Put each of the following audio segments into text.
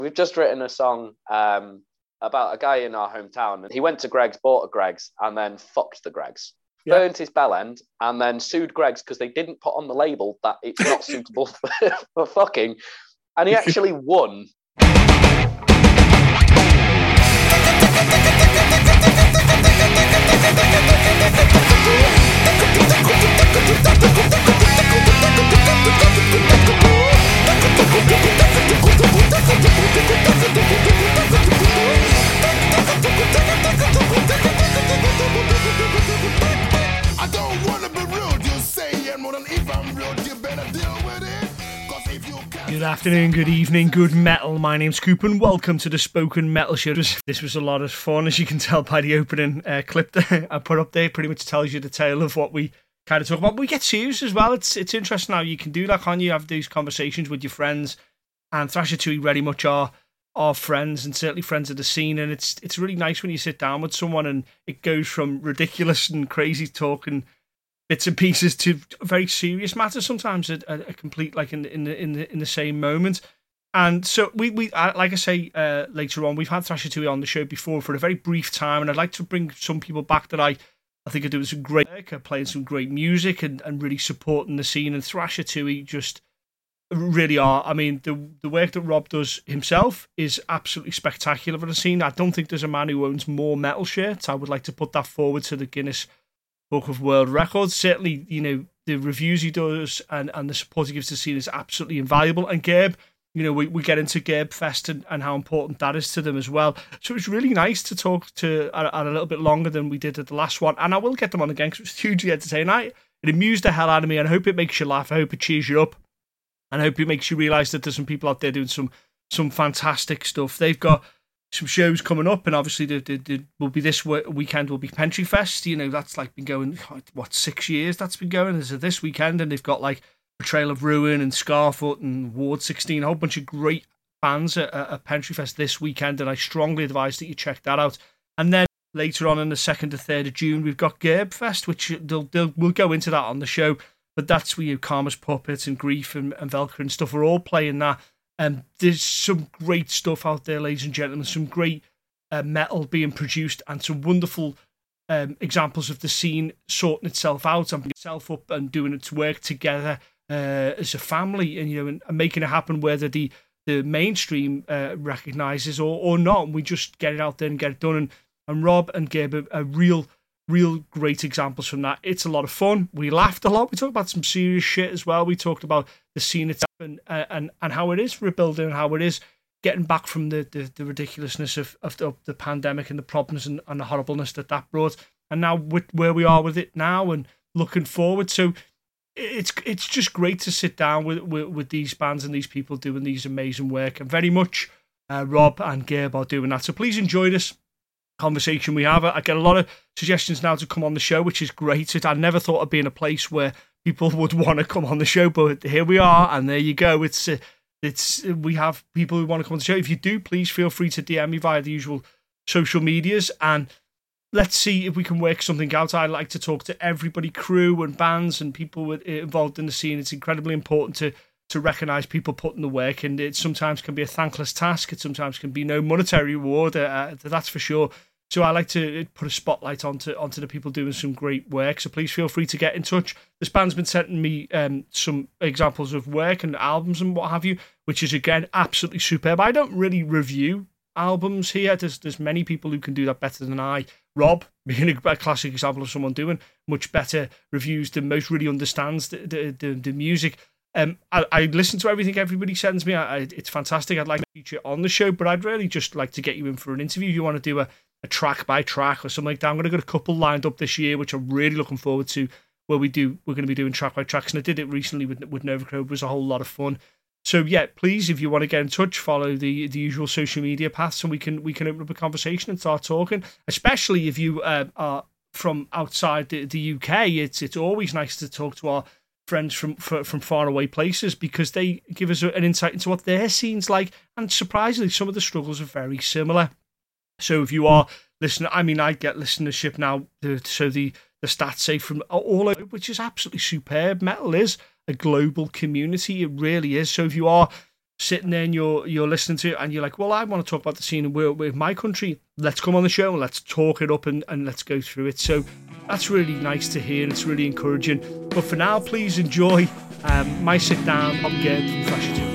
We've just written a song about a guy in our hometown. He went to Greggs, bought a Greggs, and then fucked the Greggs. Yeah. Burnt his bell end, and then sued Greggs because they didn't put on the label that it's not suitable for fucking. And he actually won. I don't want to be rude, you say, and more than if I'm rude, you better deal with it. 'Cause if you can't... Good afternoon, good evening, good metal. My name's Coop and welcome to the Spoken Metal Show. This was a lot of fun, as you can tell by the opening clip that I put up there. Pretty much tells you the tale of what we kind of talk about. But we get serious as well. It's interesting how you can do that, can't you? Have these conversations with your friends, and Thrasher 2 very much are friends, and certainly friends of the scene. And it's really nice when you sit down with someone and it goes from ridiculous and crazy talk and bits and pieces to very serious matters. Sometimes a complete like in the same moment. And so we like I say later on, we've had Thrasher 2 on the show before for a very brief time, and I'd like to bring some people back that I think are doing some great work, playing some great music and really supporting the scene. And Thrasher 2 just really are. I mean, the work that Rob does himself is absolutely spectacular for the scene. I don't think there's a man who owns more metal shirts. I would like to put that forward to the Guinness Book of World Records. Certainly, you know, the reviews he does and the support he gives to the scene is absolutely invaluable. And Gerb, you know, we get into Gerb Fest and how important that is to them as well. So it's really nice to talk to a little bit longer than we did at the last one. And I will get them on again because it was hugely entertaining. It amused the hell out of me, and I hope it makes you laugh. I hope it cheers you up. And I hope it makes you realise that there's some people out there doing some fantastic stuff. They've got some shows coming up, and obviously will be this weekend will be Pentry Fest. You know, that's like been going, 6 years that's been going. This is this weekend, and they've got like Betrayal of Ruin and Scarfoot and Ward 16, a whole bunch of great bands at Pentry Fest this weekend, and I strongly advise that you check that out. And then later on in the 2nd to 3rd of June, we've got Gerb Fest, which we'll go into that on the show. But that's where Karma's Puppets and Grief and Velcro and stuff are all playing that. And there's some great stuff out there, ladies and gentlemen. Some great metal being produced, and some wonderful examples of the scene sorting itself out and putting itself up and doing its work together as a family, and making it happen, whether the mainstream recognises or not. And we just get it out there and get it done. And Rob and Gabe are real great examples from that. It's a lot of fun. We laughed a lot. We talked about some serious shit as well. We talked about the scene itself and how it is rebuilding, and how it is getting back from the ridiculousness of the pandemic and the problems and the horribleness that brought, and now with where we are with it now and looking forward. So it's just great to sit down with these bands and these people doing these amazing work, and very much Rob and Gabe are doing that. So please enjoy this conversation we have. I get a lot of suggestions now to come on the show, which is great. I never thought I'd be in a place where people would want to come on the show, but here we are, and there you go. We have people who want to come on the show. If you do, please feel free to DM me via the usual social medias, and let's see if we can work something out. I like to talk to everybody, crew and bands and people involved in the scene. It's incredibly important to recognise people putting the work, and it sometimes can be a thankless task. It sometimes can be no monetary reward, that's for sure. So I like to put a spotlight onto the people doing some great work. So please feel free to get in touch. This band's been sending me some examples of work and albums and what have you, which is, again, absolutely superb. I don't really review albums here. There's many people who can do that better than I. Rob, being a classic example of someone doing much better reviews than most, really understands the music. I listen to everything everybody sends me. It's fantastic. I'd like to feature it on the show, but I'd really just like to get you in for an interview. If you want to do a track by track or something like that, I'm going to get a couple lined up this year, which I'm really looking forward to, where we're going to be doing track by tracks. And I did it recently with Novacode. It was a whole lot of fun. So yeah, please, if you want to get in touch, follow the usual social media paths, and we can open up a conversation and start talking. Especially if you are from outside the UK, it's always nice to talk to our friends from far away places, because they give us an insight into what their scene's like, and surprisingly, some of the struggles are very similar. So if you are listening, I mean, I get listenership now, so the stats say from all over, which is absolutely superb. Metal is a global community, it really is. So if you are sitting there and you're listening to it and you're like, well, I want to talk about the scene with my country. Let's come on the show and let's talk it up and let's go through it. So that's really nice to hear. It's really encouraging. But for now, please enjoy my sit down on Gerd from Thrasher 2.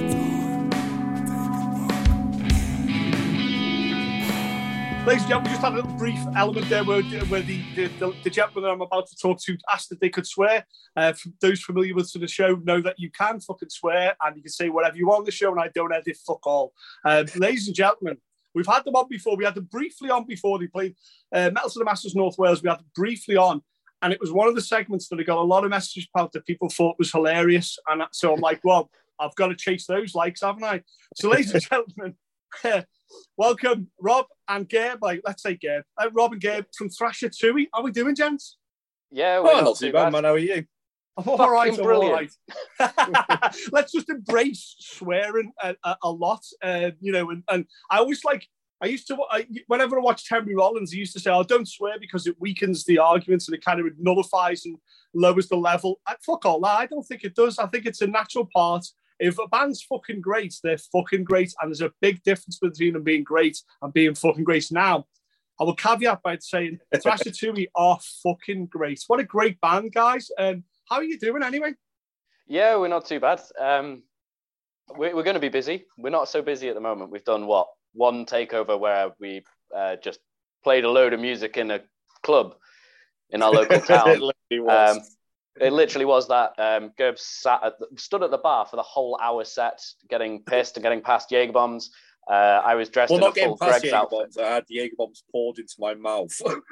Ladies and gentlemen, we just had a little brief element there where the gentleman I'm about to talk to asked if they could swear. Those familiar with the show know that you can fucking swear and you can say whatever you want on the show and I don't edit fuck all. Ladies and gentlemen, we've had them on before. We had them briefly on before they played Metal to the Masters North Wales. We had them briefly on and it was one of the segments that I got a lot of messages about that people thought was hilarious. And so I'm like, well, I've got to chase those likes, haven't I? So ladies and gentlemen, welcome, Rob and Gabe. Let's say Gabe. Rob and Gabe from Thrasher 2. How are we doing, gents? Yeah, we're not too bad, man. How are you? I'm all right. I'm all brilliant. right. Let's just embrace swearing a lot, you know. And I always whenever I watched Henry Rollins, he used to say, "Oh, don't swear because it weakens the arguments and it kind of nullifies and lowers the level." Fuck all that. I don't think it does. I think it's a natural part. If a band's fucking great, they're fucking great. And there's a big difference between them being great and being fucking great. Now, I will caveat by saying Thrasher 2 are fucking great. What a great band, guys. How are you doing anyway? Yeah, we're not too bad. We're going to be busy. We're not so busy at the moment. We've done, one takeover where we just played a load of music in a club in our local town. It literally was that. Gerb stood at the bar for the whole hour set, getting pissed and getting past Jaeger bombs. I was dressed in a full Greg's outfit. I had Jaeger bombs poured into my mouth.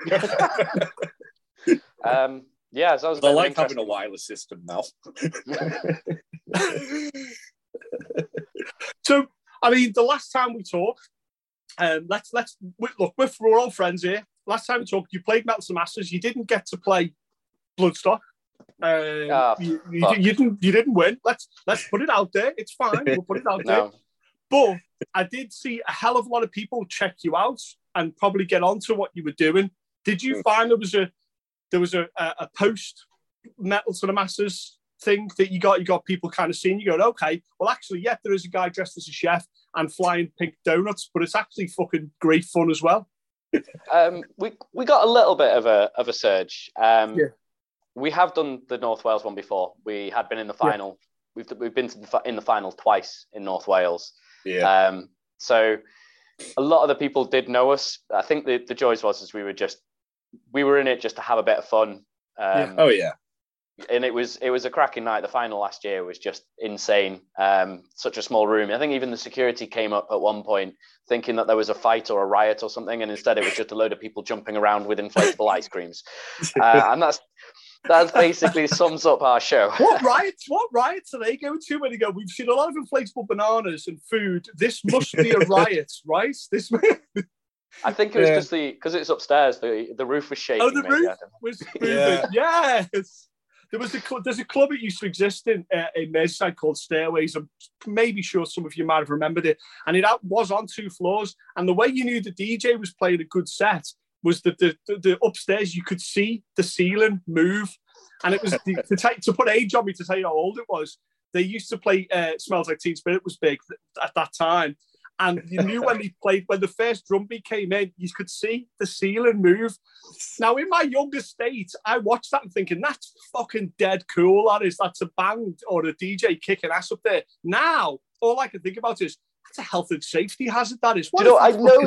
Yeah, so I was. I like having a wireless system now. So, I mean, the last time we talked, look, we're all friends here. Last time we talked, you played Metal to the Masters. You didn't get to play Bloodstock. You didn't win. Let's put it out there. It's fine. We'll put it out there. But I did see a hell of a lot of people check you out and probably get onto what you were doing. Did you find there was a post Metal to the Masters thing that you got people kind of seeing you going, okay, well actually, yeah, there is a guy dressed as a chef and flying pink donuts, but it's actually fucking great fun as well. We got a little bit of a surge. We have done the North Wales one before. We had been in the final. Yeah. We've been in the final twice in North Wales. Yeah. So a lot of the people did know us. I think the joys was we were in it just to have a bit of fun. Oh yeah. And it was a cracking night. The final last year was just insane. Such a small room. I think even the security came up at one point thinking that there was a fight or a riot or something, and instead it was just a load of people jumping around with inflatable ice creams. And that basically sums up our show. What riots are they going to when they go, we've seen a lot of inflatable bananas and food. This must be a riot, right? I think it was just because it's upstairs, the roof was shaking. Oh, the roof was moving. Yes. There's a club that used to exist in Merseyside called Stairways. I'm maybe sure some of you might have remembered it. And it was on 2 floors. And the way you knew the DJ was playing a good set was that the upstairs, you could see the ceiling move. And it was to put age on me to tell you how old it was. They used to play Smells Like Teen Spirit was big at that time. And you knew when the first drum beat came in, you could see the ceiling move. Now, in my younger state, I watched that and thinking, that's fucking dead cool, that is. That's a band or a DJ kicking ass up there. Now, all I can think about is, that's a health and safety hazard, that is. I know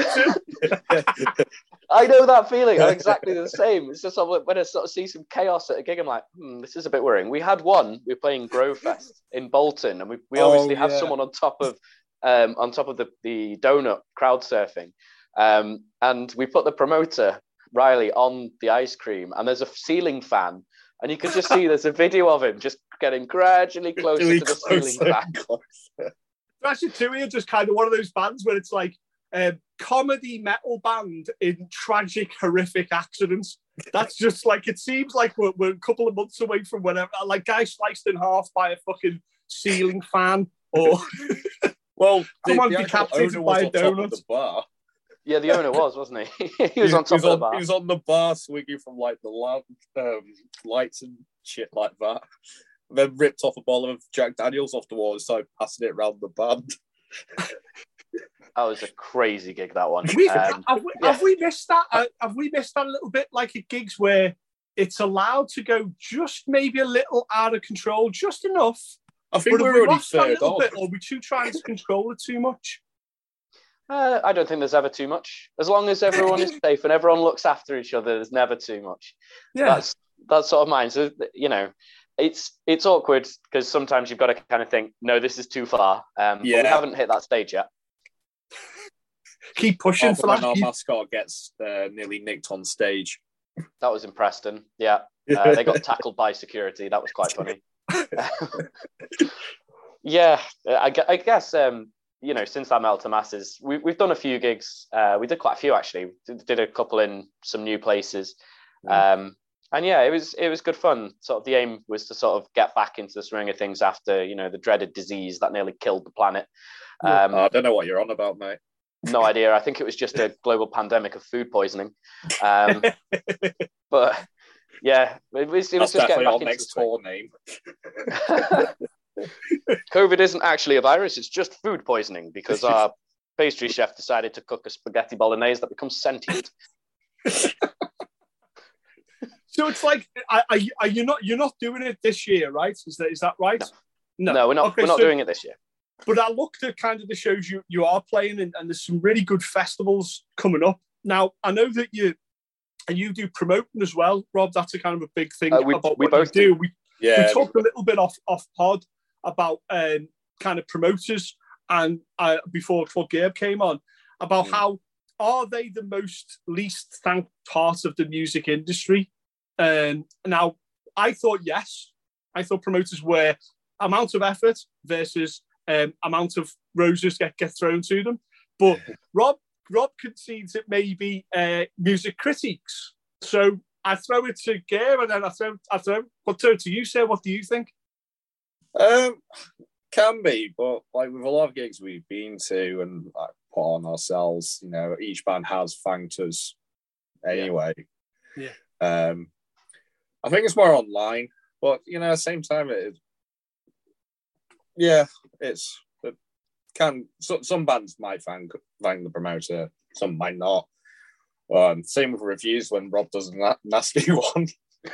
that. I know that feeling. I'm exactly the same. It's just when I sort of see some chaos at a gig, I'm like, this is a bit worrying. We had one, we were playing Grove Fest in Bolton, and we obviously have someone on top of the donut crowd surfing, and we put the promoter Riley on the ice cream, and there's a ceiling fan, and you can just see there's a video of him just getting gradually closer to the ceiling fan. Thrasher 2 are just kind of one of those bands where it's like comedy metal band in tragic, horrific accidents. That's just like, it seems like we're a couple of months away from whatever, like guy sliced in half by a fucking ceiling fan, or well, someone decapitated by a donut. The bar. Yeah, the owner wasn't he? He was on top of the bar. He was on the bar swinging from like the lights and shit like that. then ripped off a bottle of Jack Daniels off the wall and started passing it around the band. That was a crazy gig, that one. Have we missed that? Have we missed that a little bit, like at gigs where it's allowed to go just maybe a little out of control, just enough? I think we're already third on. Or are we trying to control it too much? I don't think there's ever too much. As long as everyone is safe and everyone looks after each other, there's never too much. Yeah, that's sort of mine. So, it's awkward because sometimes you've got to kind of think, no, this is too far. But we haven't hit that stage yet. Keep pushing for that. When our mascot gets nearly nicked on stage. That was in Preston. Yeah. They got tackled by security. That was quite funny. Yeah, I guess, since that Melter Masses, we've done a few gigs. We did quite a few, actually. Did a couple in some new places. And yeah, it was good fun. Sort of the aim was to sort of get back into the swing of things after, the dreaded disease that nearly killed the planet. I don't know what you're on about, mate. No idea. I think it was just a global pandemic of food poisoning. But yeah, it was just getting back into next tour name. COVID isn't actually a virus; it's just food poisoning because our pastry chef decided to cook a spaghetti bolognese that becomes sentient. So it's like, you're not doing it this year, right? Is that right? No, we're not. Okay, we're not doing it this year. But I looked at kind of the shows you are playing, and there's some really good festivals coming up. Now, I know that you do promoting as well, Rob. That's a kind of a big thing about what both you do. We talked a little bit off pod about kind of promoters, and before Gabe came on, about how are they the most least thanked part of the music industry? Now, I thought yes. I thought promoters were amount of effort versus amount of roses get thrown to them. But Rob concedes it may be music critiques. So I throw it to Gabe, and then I throw it to you, sir. What do you think? Can be, but like with a lot of gigs we've been to and like put on ourselves, each band has thanked us anyway. Yeah. I think it's more online, but at the same time, some bands might thank the promoter, some might not. Same with reviews when Rob does a nasty one.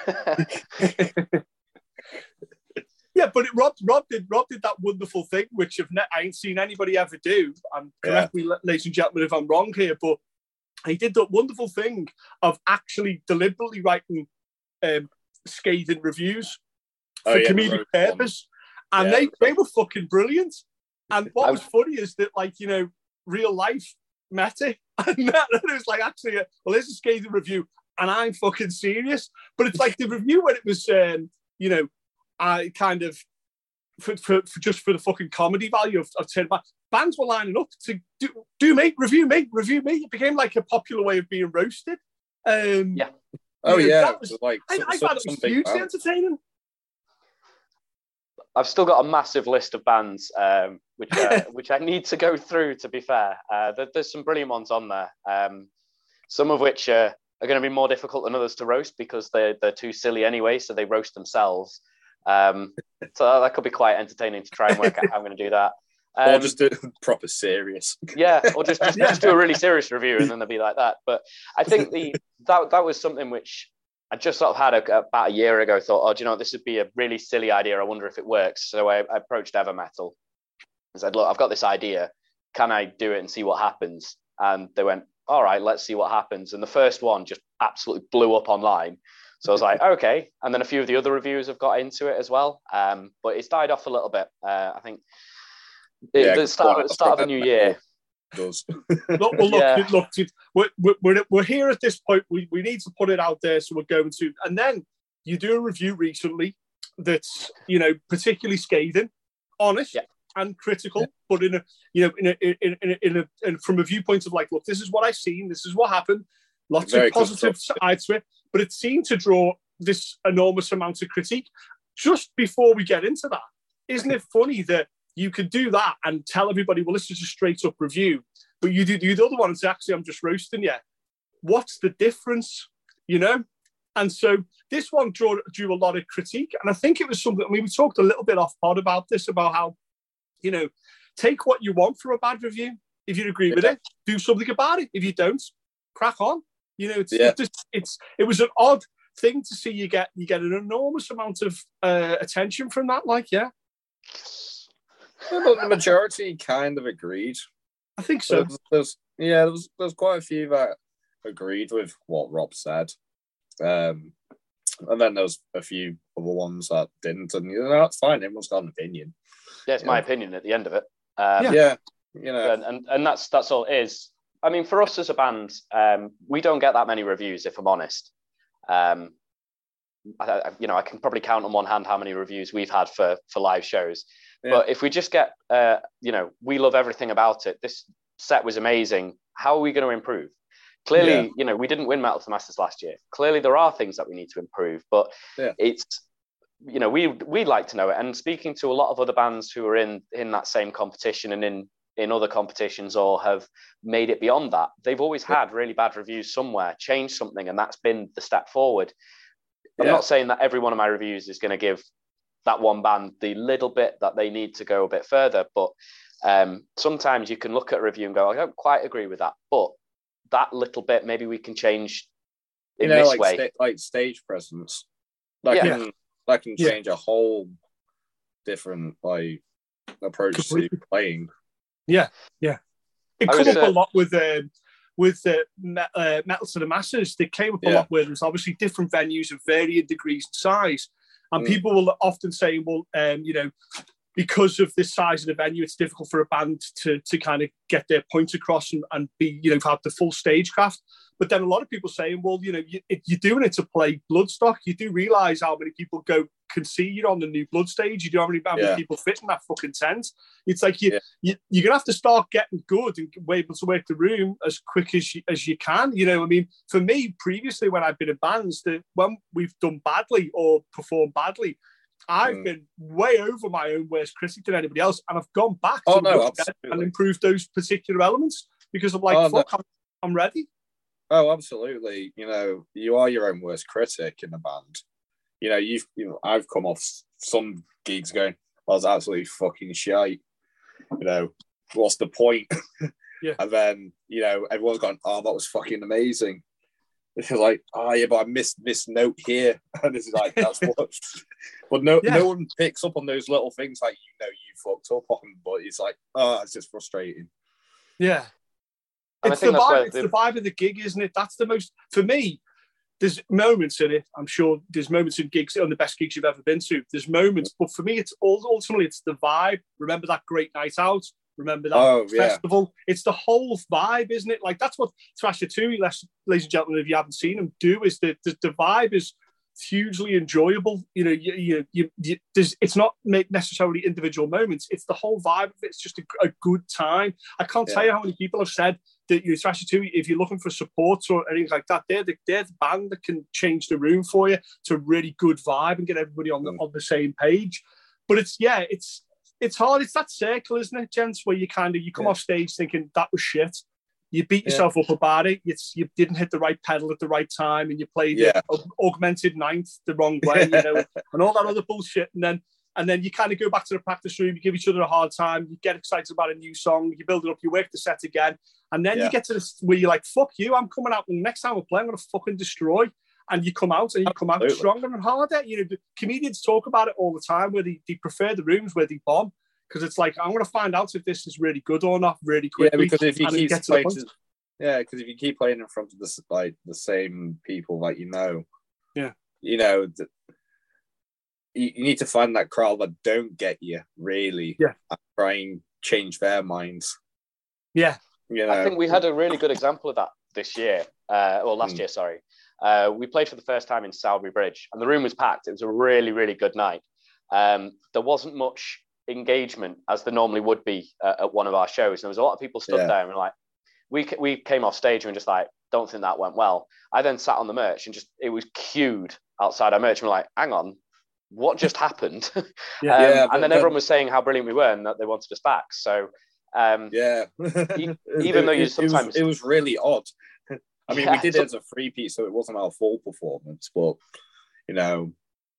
Yeah, but Rob did that wonderful thing, which I ain't seen anybody ever do. Correct me, ladies and gentlemen, if I'm wrong here, but he did that wonderful thing of actually deliberately writing scathing reviews for comedic purpose. And they were fucking brilliant. And what was funny is that, real life met it. And it was like, actually, there's a scathing review, and I'm fucking serious. But it's like the review when it was, I kind of, for the fucking comedy value of turning back, bands were lining up to review me. It became like a popular way of being roasted. Yeah. I thought it was hugely entertaining. I've still got a massive list of bands which I need to go through, to be fair. There's some brilliant ones on there, some of which are going to be more difficult than others to roast because they're too silly anyway, so they roast themselves. So that could be quite entertaining to try and work out how I'm going to do that. Or just do proper serious. Yeah, or just do a really serious review and then they'll be like that. But I think that was something which I just sort of had about a year ago, thought, this would be a really silly idea. I wonder if it works. So I approached Evermetal and said, look, I've got this idea. Can I do it and see what happens? And they went, all right, let's see what happens. And the first one just absolutely blew up online. So I was like, okay. And then a few of the other reviewers have got into it as well. But it's died off a little bit. I think the start of the new year. Does. Look, we're here at this point. We need to put it out there, so we're going to. And then you do a review recently that's particularly scathing, honest, and critical, but from a viewpoint of like, look, this is what I've seen, this is what happened. Lots of positive sides to it, but it seemed to draw this enormous amount of critique. Just before we get into that, isn't it funny that you could do that and tell everybody, well, this is a straight up review, but you do the other one and say, actually, I'm just roasting you. What's the difference? And so this one drew a lot of critique. And I think it was something, I mean, we talked a little bit off pod about this, about how, you know, take what you want from a bad review. If you agree with it, do something about it. If you don't, crack on. You know, it was an odd thing to see. You get an enormous amount of attention from that. Like, yeah. But the majority kind of agreed. I think so. There's quite a few that agreed with what Rob said. And then there was a few other ones that didn't, and that's fine. Everyone's got an opinion. Yeah, it's my opinion at the end of it. And that's all it is. I mean, for us as a band, we don't get that many reviews, if I'm honest. I can probably count on one hand how many reviews we've had for live shows. Yeah. But if we just get, we love everything about it. This set was amazing. How are we going to improve? Clearly, we didn't win Metal to Masters last year. Clearly, there are things that we need to improve. But it's, we'd like to know it. And speaking to a lot of other bands who are in that same competition and in other competitions or have made it beyond that, they've always had really bad reviews somewhere, changed something, and that's been the step forward. I'm not saying that every one of my reviews is going to give that one band the little bit that they need to go a bit further, but sometimes you can look at a review and go, I don't quite agree with that, but that little bit maybe we can change in this way. Like stage presence. That can change a whole different approach to playing. Yeah. It comes up a lot with Metal to the Masses. They came up a lot where there's obviously different venues of varying degrees and size. And people will often say, well, because of this size of the venue, it's difficult for a band to kind of get their point across and be, have the full stagecraft. But then a lot of people saying, well, you're doing it to play Bloodstock. You do realise how many people can see you on the new Blood stage. You do how many people fit in that fucking tent. It's like you're going to have to start getting good and be able to work the room as quick as you can. I mean, for me, previously when I've been in bands, when we've done badly or performed badly, I've been way over my own worst critic than anybody else, and I've gone back and improved those particular elements because I'm like, I'm ready. Oh, absolutely. You are your own worst critic in a band. I've come off some gigs going, I was absolutely fucking shite. What's the point? And then, everyone's gone, oh, that was fucking amazing. It's like, but I missed this note here. And it's like, that's what. But no one picks up on those little things like, you fucked up on, but it's like, it's just frustrating. Yeah. It's the vibe of the gig, isn't it? That's the most, for me, there's moments in it. I'm sure there's moments in gigs, on the best gigs you've ever been to. There's moments, but for me, it's ultimately the vibe. Remember that great night out? Remember that festival? It's the whole vibe, isn't it? Like, that's what Thrasher 2, ladies and gentlemen, if you haven't seen them, do, is the vibe is hugely enjoyable. It's not necessarily individual moments. It's the whole vibe of it. It's just a good time. I can't tell you how many people have said that Thrasher 2, if you're looking for support or anything like that, they're the band that can change the room for you to a really good vibe and get everybody on the same page. But it's hard. It's that circle, isn't it, gents, where you come off stage thinking that was shit. You beat yourself up about it. You didn't hit the right pedal at the right time, and you played augmented ninth the wrong way, and all that other bullshit. And then you kind of go back to the practice room. You give each other a hard time. You get excited about a new song. You build it up. You work the set again, and then you get to this where you're like, "Fuck you! I'm coming out. And next time we play, I'm going to fucking destroy." And you come out, and you come out stronger and harder. The comedians talk about it all the time, where they prefer the rooms where they bomb. Because it's like, I'm going to find out if this is really good or not really quickly. Yeah, because if you keep playing in front of the same people that you need to find that crowd that don't get you really, and try and change their minds. Yeah, I think we had a really good example of that this year, or last year. Sorry, we played for the first time in Sowerby Bridge, and the room was packed. It was a really, really good night. There wasn't much engagement as there normally would be at one of our shows. There was a lot of people stood there and were like, we came off stage and were just like, don't think that went well. I then sat on the merch and it was queued outside our merch and we're like, hang on, what just happened? And then everyone was saying how brilliant we were and that they wanted us back. So even though you sometimes... It was really odd. I mean, we did it as a three-piece, so it wasn't our full performance, but, you know,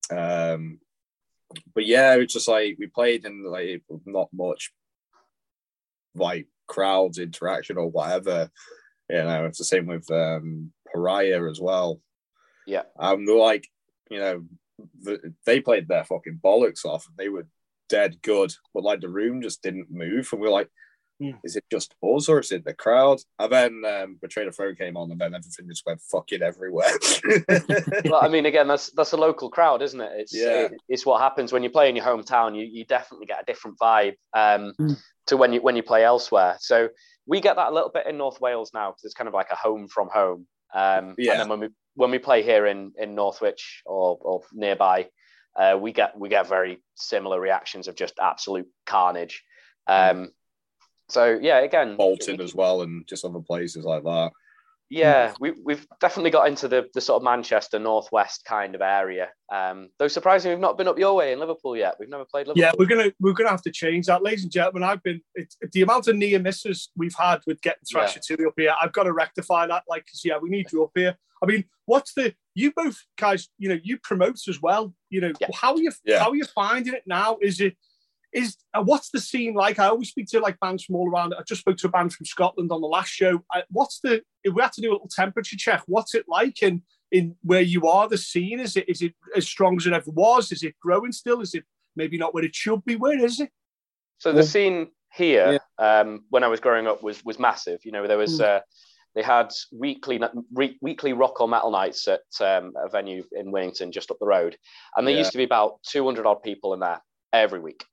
but yeah, it's just like we played in like not much like crowds interaction or whatever. You know, it's the same with Pariah as well. Yeah. Like, you know, they played their fucking bollocks off and they were dead good, but like the room just didn't move. And we're like, is it just us or is it the crowd? And then Betrayed of Throw came on and then everything just went fucking everywhere. Well, I mean, again, that's a local crowd, isn't it? It's what happens when you play in your hometown. You definitely get a different vibe to when you play elsewhere. So we get that a little bit in North Wales now because it's kind of like a home from home. And then when we play here in Northwich or nearby, we get very similar reactions of just absolute carnage. So yeah, again, Bolton as well, and just other places like that. Yeah, we've definitely got into the sort of Manchester northwest kind of area. Though surprisingly, we've not been up your way in Liverpool yet. We've never played Liverpool. Yeah, we're gonna have to change that, ladies and gentlemen. The amount of near misses we've had with getting Thrasher Tilly up here. I've got to rectify that. Like, cause we need you up here. I mean, you both guys? You know, you promote as well. You know, how are you finding it now? What's the scene like? I always speak to like bands from all around. I just spoke to a band from Scotland on the last show. If we had to do a little temperature check, what's it like in where you are? The scene, is it as strong as it ever was? Is it growing still? Is it maybe not where it should be? Where is it? So the scene here, when I was growing up, was massive. You know, there was they had weekly rock or metal nights at a venue in Winnington, just up the road, and there used to be about 200 odd people in there every week.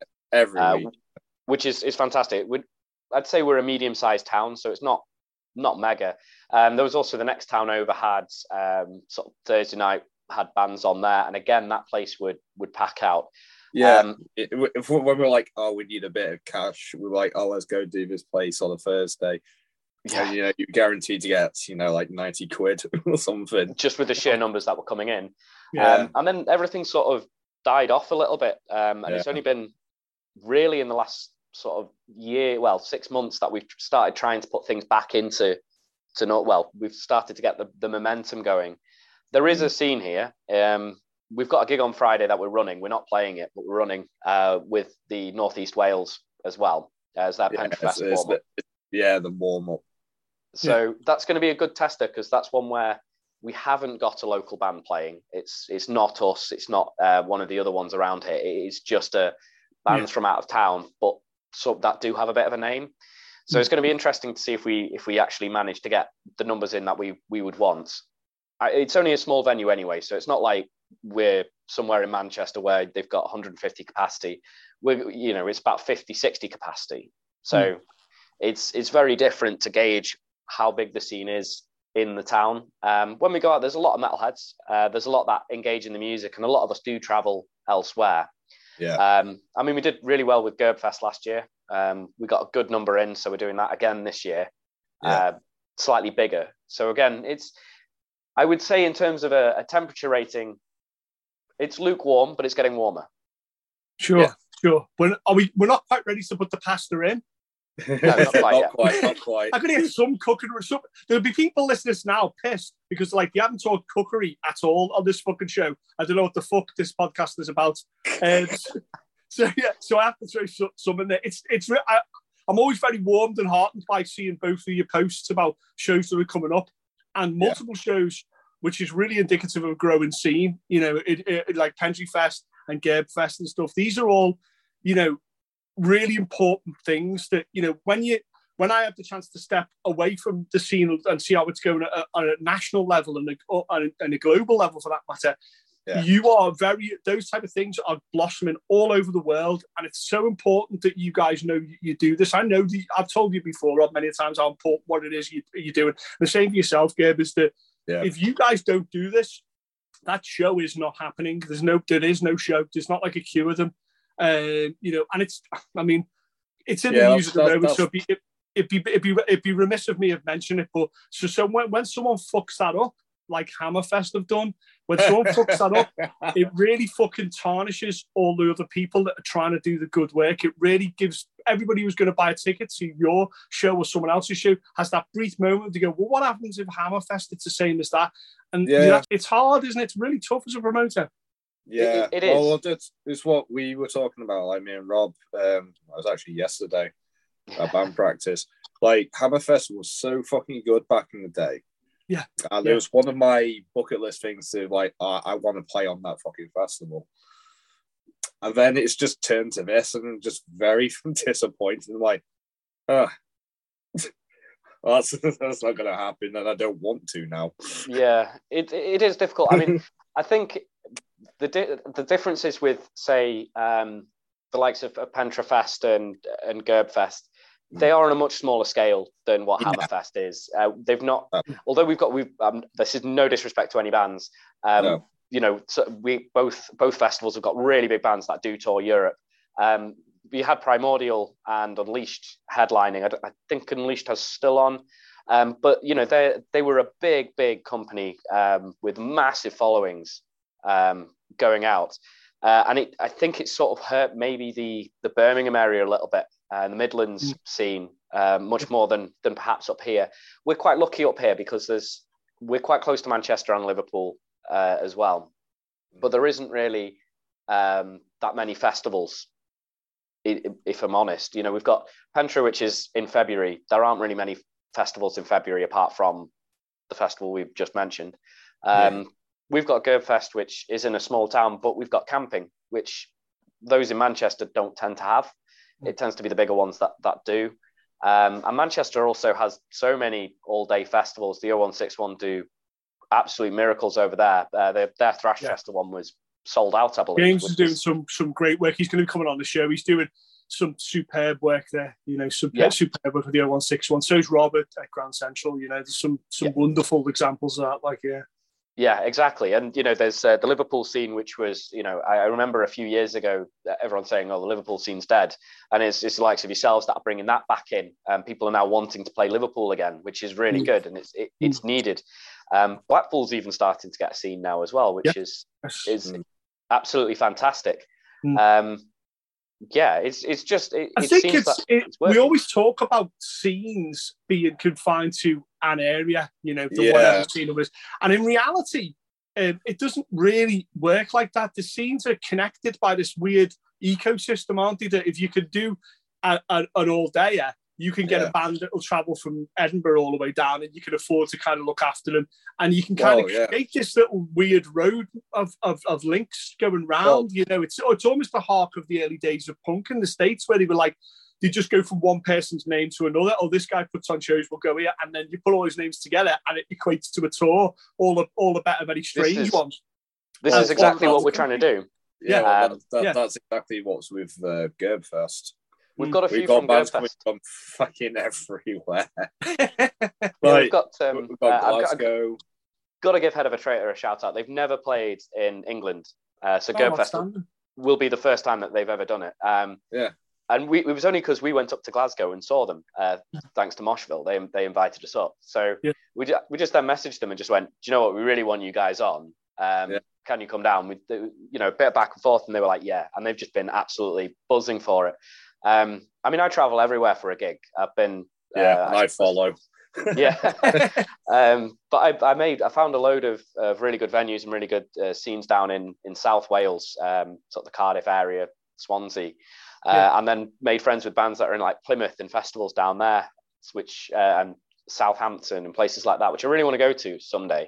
Which is fantastic. I'd say we're a medium-sized town, so it's not mega. There was also the next town over had sort of Thursday night had bands on there, and again that place would pack out. Yeah, when we're like, oh, we need a bit of cash, we're like, oh, let's go do this place on a Thursday. Yeah, and, you know, you're guaranteed to get, you know, like 90 quid or something, just with the sheer numbers that were coming in. And then everything sort of died off a little bit, and it's only been really in the last sort of 6 months that we've started trying to put things back into we've started to get the momentum going. There is a scene here. We've got a gig on Friday that we're running. We're not playing it, but we're running with the Northeast Wales as well as their Penfest warm-up. The warm-up. So that's going to be a good tester because that's one where we haven't got a local band playing. It's not us. It's not one of the other ones around here. It is just bands from out of town, but some that do have a bit of a name. So it's going to be interesting to see if we actually manage to get the numbers in that we would want. It's only a small venue anyway, so it's not like we're somewhere in Manchester where they've got 150 capacity. It's about 50, 60 capacity. So it's very different to gauge how big the scene is in the town. When we go out, there's a lot of metalheads. There's a lot that engage in the music, and a lot of us do travel elsewhere. I mean, we did really well with Gerbfest last year. We got a good number in, so we're doing that again this year, slightly bigger. So again, I would say in terms of a temperature rating, it's lukewarm, but it's getting warmer. Sure. We're not quite ready to put the pasta in. No, not quite. I could hear some cooking. There'll be people listening now pissed because like you haven't talked cookery at all on this fucking show. I don't know what the fuck this podcast is about. So I have to throw some in there. I'm always very warmed and heartened by seeing both of your posts about shows that are coming up and multiple shows, which is really indicative of a growing scene. You know, it like Pendry Fest and Gerbfest and stuff. These are all, you know, really important things that, you know, when I have the chance to step away from the scene and see how it's going on a national level and a global level for that matter, you are those type of things are blossoming all over the world. And it's so important that you guys know you do this. I know I've told you before, Rob, many times how important what it is you're doing. The same for yourself, Gabe, is that if you guys don't do this, that show is not happening. There is no show. There's not like a queue of them. You know, and it's in the news at the moment, so it'd be remiss of me of mentioning it. But so when someone fucks that up, like Hammerfest have done. When someone fucks that up, it really fucking tarnishes all the other people that are trying to do the good work. It really gives everybody who's going to buy a ticket to your show or someone else's show has that brief moment to go, well, what happens if Hammerfest it's the same as that? And it's hard, isn't it? It's really tough as a promoter. Yeah, it is. Well, it's what we were talking about. Like me and Rob, I was actually yesterday at band practice. Like Hammerfest was so fucking good back in the day. Yeah, and it was one of my bucket list things to like. I want to play on that fucking festival. And then it's just turned to this, and I'm just very disappointed. I'm like, that's not going to happen, and I don't want to now. Yeah, it is difficult. I mean, I think the differences with, say, the likes of Pentrafest and Gerbfest, they are on a much smaller scale than what Hammerfest is. They've not, although we've this is no disrespect to any bands. No. You know, so we both festivals have got really big bands that do tour Europe. We had Primordial and Unleashed headlining. I think Unleashed has still on, but you know they were a big company with massive followings going out, and I think it sort of hurt maybe the Birmingham area a little bit, the Midlands scene much more than perhaps up here. We're quite lucky up here because we're quite close to Manchester and Liverpool as well, but there isn't really that many festivals. If I'm honest, you know, we've got Pentra, which is in February. There aren't really many festivals in February apart from the festival we've just mentioned. We've got Gerbfest, which is in a small town, but we've got camping, which those in Manchester don't tend to have. It tends to be the bigger ones that do. And Manchester also has so many all-day festivals. The 0161 do absolute miracles over there. Their Thrash Festival one was sold out, I believe. James is doing some great work. He's going to be coming on the show. He's doing some superb work there, you know, superb work with the 0161. So is Robert at Grand Central, you know, there's some wonderful examples of that, like, Yeah, exactly. And, you know, there's the Liverpool scene, which was, you know, I remember a few years ago, everyone saying, oh, the Liverpool scene's dead. And it's the likes of yourselves that are bringing that back in. People are now wanting to play Liverpool again, which is really good. And it's needed. Blackpool's even starting to get a scene now as well, which is absolutely fantastic. It's just. I think we always talk about scenes being confined to an area, you know, whatever scene it was, and in reality, it doesn't really work like that. The scenes are connected by this weird ecosystem, aren't they? That if you could do an all-dayer, you can get a band that will travel from Edinburgh all the way down, and you can afford to kind of look after them, and you can kind of create this little weird road of links going round. You know, it's almost the heart of the early days of punk in the States, where they were like, they just go from one person's name to another. Oh, this guy puts on shows, we'll go here, and then you put all his names together, and it equates to a tour. All the better, very strange ones. This is exactly what we're trying to do. That's exactly what's with Gerbfest. We've got a few bands coming from fucking everywhere. We've got Glasgow. Got to give Head of a Traitor a shout out. They've never played in England, so Gerbfest will be the first time that they've ever done it. And it was only because we went up to Glasgow and saw them, thanks to Moshville. They invited us up, so we just then messaged them and just went, do you know what? We really want you guys on. Can you come down? You know, a bit back and forth, and they were like, yeah, and they've just been absolutely buzzing for it. I mean, I travel everywhere for a gig. I've been I follow. But I found a load of really good venues and really good scenes down in South Wales, sort of the Cardiff area, Swansea, and then made friends with bands that are in like Plymouth and festivals down there, which and Southampton and places like that, which I really want to go to someday.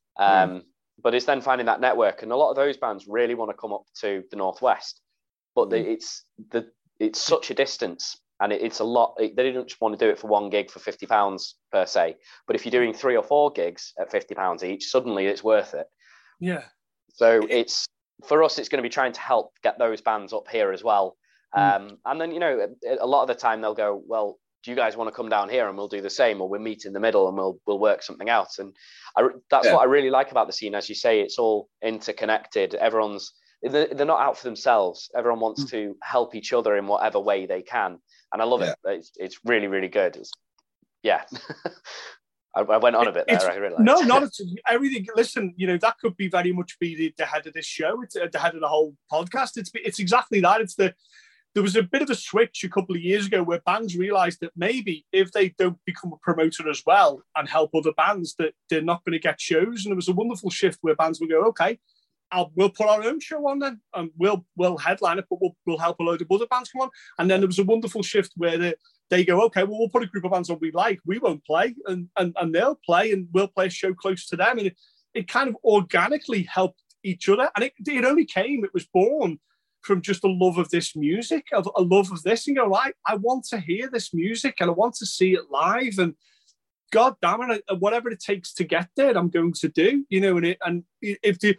But it's then finding that network, and a lot of those bands really want to come up to the Northwest, but it's such a distance, and it's a lot. They don't just want to do it for one gig for £50 per se, but if you're doing 3 or 4 gigs at £50 each, suddenly it's worth it. Yeah. So it's for us, it's going to be trying to help get those bands up here as well. And then, you know, a lot of the time they'll go, well, do you guys want to come down here and we'll do the same, or we'll meet in the middle and we'll work something out. And that's what I really like about the scene. As you say, it's all interconnected. They're not out for themselves. Everyone wants to help each other in whatever way they can. And I love it. It's really, really good. I went on a bit there. I realised. No, not everything. Listen, that could be very much be the head of this show. It's the head of the whole podcast. It's exactly that. There was a bit of a switch a couple of years ago where bands realised that maybe if they don't become a promoter as well and help other bands, that they're not going to get shows. And there was a wonderful shift where bands would go, okay, we'll put our own show on then, and we'll headline it, but we'll help a load of other bands come on. And then there was a wonderful shift where they go, okay, well, we'll put a group of bands on we like, we won't play, and they'll play, and we'll play a show close to them. And it kind of organically helped each other. And it was born from just a love of this music, of a love of this, and go, I want to hear this music and I want to see it live, and God damn it, whatever it takes to get there, I'm going to do, and if the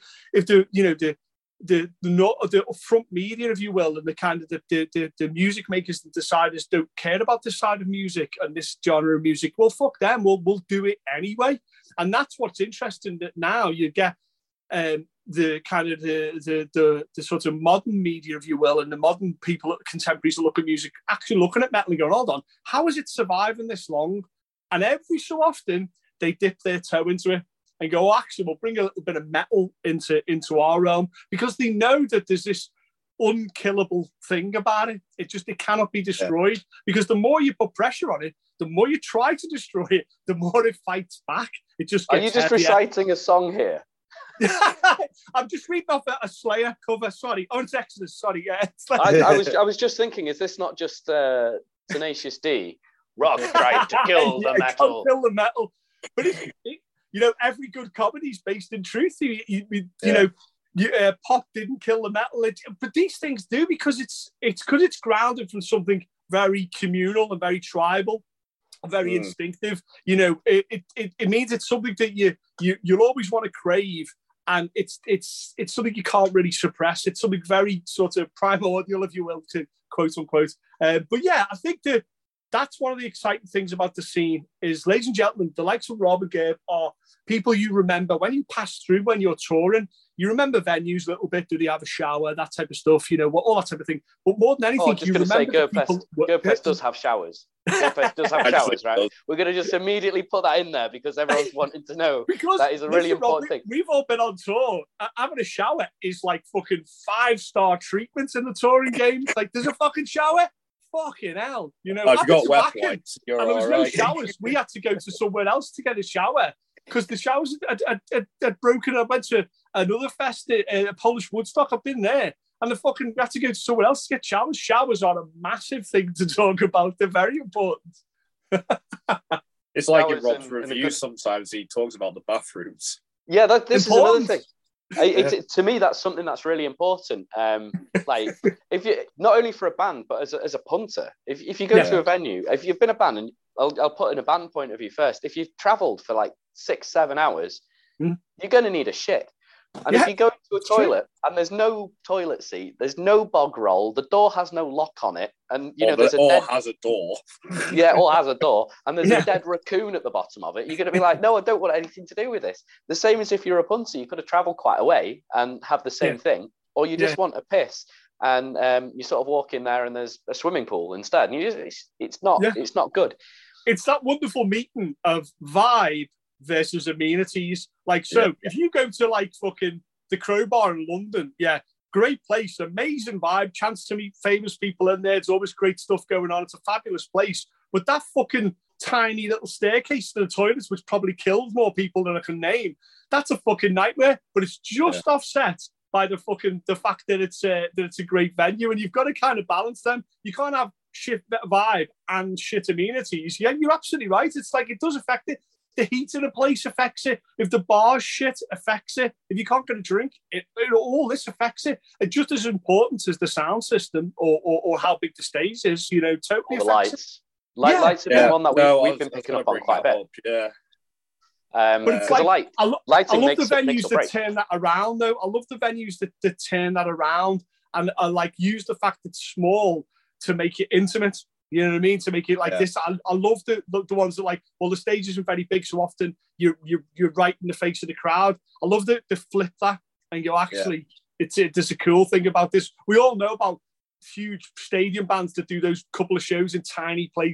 upfront media, if you will, and the kind of the music makers and deciders don't care about this side of music and this genre of music, well, fuck them, we'll do it anyway. And that's what's interesting, that now you get the kind of the sort of modern media, if you will, and the modern people, contemporaries that look at music, actually looking at metal and going, hold on, how is it surviving this long? And every so often they dip their toe into it and go, actually, we'll bring a little bit of metal into our realm, because they know that there's this unkillable thing about it. It cannot be destroyed, because the more you put pressure on it, the more you try to destroy it, the more it fights back. It just gets Are you just heavier. reciting a song here? I'm just reading off a Slayer cover. Sorry. Oh, it's Exodus. Sorry. Yeah. I was just thinking, is this not just Tenacious D? Rock tried to kill the metal. Kill the metal. But every good comedy is based in truth. Pop didn't kill the metal, but these things do, because it's grounded from something very communal and very tribal, very instinctive. It means it's something that you'll always want to crave, and it's something you can't really suppress. It's something very sort of primordial, if you will, to quote unquote. But yeah, I think that's one of the exciting things about the scene is, ladies and gentlemen, the likes of Rob and Gabe are people you remember when you pass through, when you're touring. You remember venues a little bit. Do they have a shower? That type of stuff, all that type of thing. But more than anything, you remember GoFest does have showers. GoFest does have showers, right? We're going to just immediately put that in there because everyone's wanting to know. Because that is a really important thing. We've all been on tour. Having a shower is like fucking 5-star treatments in the touring game. Like, there's a fucking shower. Fucking hell, I've got wet wipes. And there was no showers. We had to go to somewhere else to get a shower because the showers had broken. I went to another fest, a Polish Woodstock. I've been there, and we had to go to somewhere else to get showers. Showers are a massive thing to talk about. They're very important. It's like in Rob's reviews. Sometimes he talks about the bathrooms. Yeah, this is another thing. To me, that's something that's really important. Like, if you not only for a band, but as a punter, if you go to a venue, if you've been a band, and I'll put in a band point of view first. If you've travelled for like 6-7 hours, you're going to need a shit. And if you go into a toilet and there's no toilet seat, there's no bog roll, the door has no lock on it, and has a door. Yeah, or has a door, and there's a dead raccoon at the bottom of it. You're going to be like, no, I don't want anything to do with this. The same as if you're a punter, you could have travelled quite a way and have the same thing, or you just want a piss, and you sort of walk in there and there's a swimming pool instead, and it's not good. It's that wonderful meeting of vibe versus amenities. Like, so if you go to like fucking the Crowbar in London, great place, amazing vibe, chance to meet famous people in there. There's always great stuff going on. It's a fabulous place. But that fucking tiny little staircase to the toilets, which probably kills more people than I can name, that's a fucking nightmare. But it's just offset by the fact that it's a great venue, and you've got to kind of balance them. You can't have shit vibe and shit amenities. Yeah, you're absolutely right. It's like, it does affect it. The heat in a place affects it. If the bar's shit, affects it. If you can't get a drink, all this affects it. It's just as important as the sound system or how big the stage is. Totally the affects lights. Lights have been one that we've been picking up on quite a bit. But it's like, I love the venues that turn that around, though. I love the venues that turn that around and like use the fact it's small to make it intimate. You know what I mean? To make it like this. I love the ones that, like, well, the stage isn't very big, so often you're right in the face of the crowd. I love the flip that and go, actually, it's a cool thing about this. We all know about huge stadium bands that do those couple of shows in tiny places.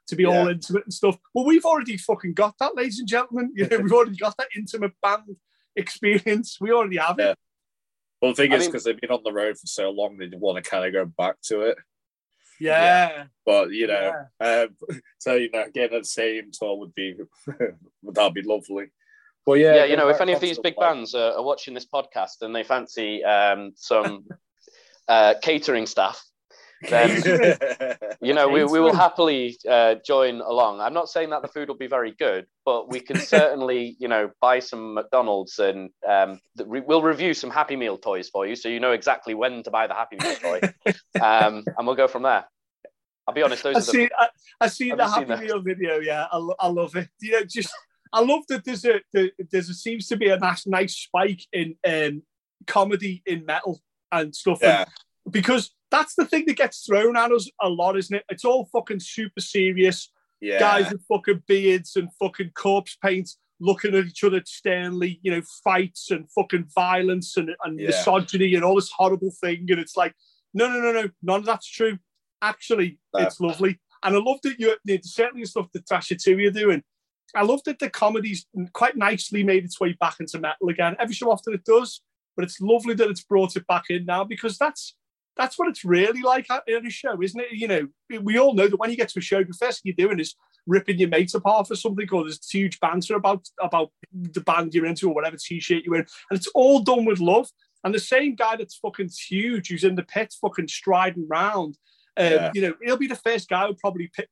to be all intimate and stuff. Well, we've already fucking got that, ladies and gentlemen. You know, we've already got that intimate band experience. We already have it. Well, the thing is, because they've been on the road for so long, they want to kind of go back to it. Yeah. But, you know, so, you know, getting a stadium tour would be, that'd be lovely. But yeah, you know, if any of these big bands are watching this podcast and they fancy some catering staff, then, you know, we will happily join along. I'm not saying that the food will be very good, but we can certainly, you know, buy some McDonald's and we'll review some Happy Meal toys for you so you know exactly when to buy the Happy Meal toy. And we'll go from there. I'll be honest, I see the Happy Meal video, yeah. I love it. You know, just... I love that there seems to be a nice spike in comedy in metal and stuff. Yeah. Because that's the thing that gets thrown at us a lot, isn't it? It's all fucking super serious. Yeah. Guys with fucking beards and fucking corpse paint looking at each other sternly, you know, fights and fucking violence and misogyny and all this horrible thing. And it's like, no, none of that's true. Actually, it's lovely. And I love that certainly the stuff that Tasha Tui are doing. I love that the comedy's quite nicely made its way back into metal again. Every so often it does, but it's lovely that it's brought it back in now because that's what it's really like at a show, isn't it? You know, we all know that when you get to a show, the first thing you're doing is ripping your mates apart for something, or there's huge banter about the band you're into or whatever T-shirt you're in, and it's all done with love. And the same guy that's fucking huge, who's in the pit fucking striding round, you know, he'll be the first guy who probably put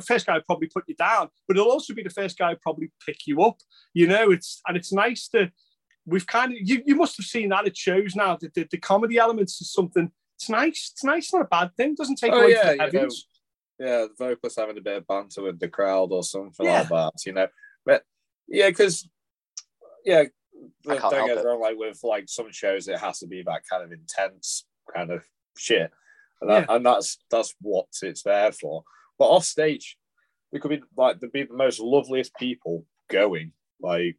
you down, but he'll also be the first guy who probably pick you up. You know, it's nice to we've kind of you must have seen that at shows now. The comedy elements is something. It's nice. It's nice, not a bad thing. It doesn't take away from the heaviness. The vocalists having a bit of banter with the crowd or something like that. You know, but because don't get wrong. Like with like some shows, it has to be that kind of intense kind of shit. And that's what it's there for. But off stage, we could be like the most loveliest people going. Like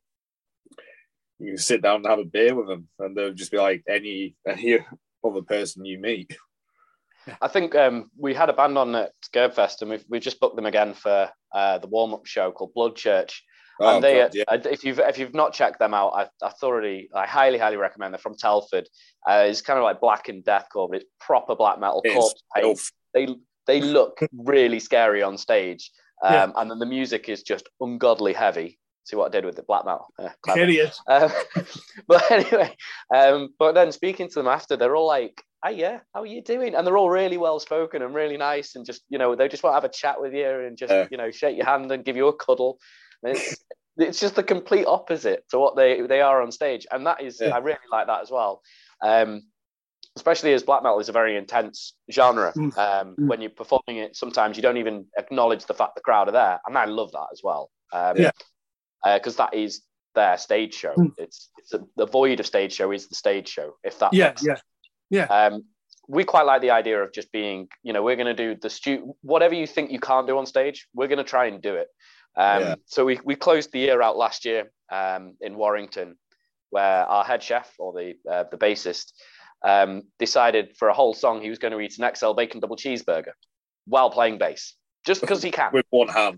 you can sit down and have a beer with them, and they'll just be like any other person you meet. I think we had a band on at Gerbfest, and we've just booked them again for the warm up show called Blood Church. And if you've not checked them out, I highly recommend. They're from Telford. It's kind of like black and deathcore, but it's proper black metal. Corpse paint. They look really scary on stage, and then the music is just ungodly heavy. See what I did with the black metal? Idiot. But anyway, but then speaking to them after, they're all like, "Oh yeah, how are you doing?" And they're all really well spoken and really nice, and just, you know, they just want to have a chat with you and just you know, shake your hand and give you a cuddle. It's just the complete opposite to what they are on stage, and that is I really like that as well. Especially as black metal is a very intense genre. When you're performing it, sometimes you don't even acknowledge the fact the crowd are there, and I love that as well. Because that is their stage show. It's the void of stage show is the stage show. If that makes sense. We quite like the idea of just being, you know, we're going to do whatever you think you can't do on stage, we're going to try and do it. So we closed the year out last year in Warrington, where our head chef, or the bassist, decided for a whole song he was going to eat an XL bacon double cheeseburger while playing bass, just because he can. With one hand.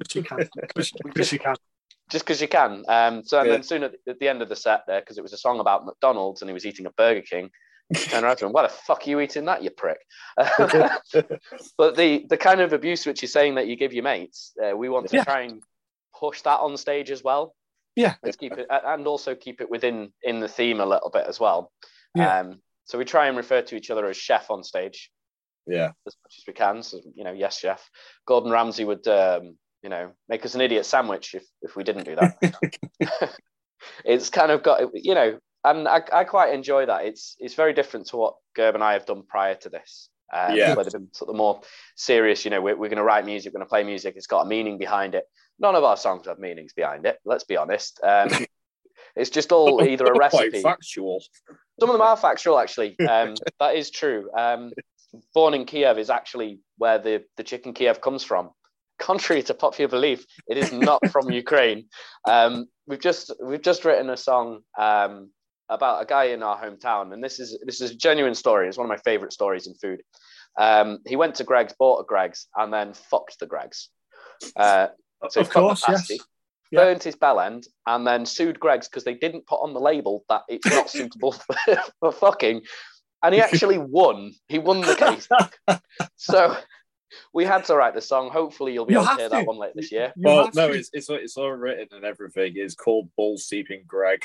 Just because you can. Then soon at the end of the set there, because it was a song about McDonald's and he was eating a Burger King, and I went, "Why the fuck are you eating that, you prick?" But the kind of abuse which you're saying that you give your mates, we want to try and push that on stage as well. Let's keep it, and also keep it in the theme a little bit as well. So we try and refer to each other as chef on stage, as much as we can. So, you know, yes, chef. Gordon Ramsay would you know, make us an idiot sandwich if we didn't do that. It's kind of got, you know, and I quite enjoy that. It's very different to what Gerb and I have done prior to this. Where they've been sort of more serious, you know, we're going to write music, we're going to play music, it's got a meaning behind it. None of our songs have meanings behind it, let's be honest. It's just all either a recipe. Quite factual. Some of them are factual, actually. That is true. Born in Kiev is actually where the chicken Kiev comes from. Contrary to popular belief, it is not from Ukraine. We've just written a song about a guy in our hometown, and this is a genuine story. It's one of my favorite stories in food. He went to Greggs, bought a Greggs, and then fucked the Greggs. So Of course, yes. pasty, burnt his bell end, and then sued Greggs because they didn't put on the label that it's not suitable for fucking. And he actually won. He won the case. So we had to write the song. Hopefully you'll be able to hear that one later this year. Well, no, it's all written and everything. It's called Bull Seeping Greg.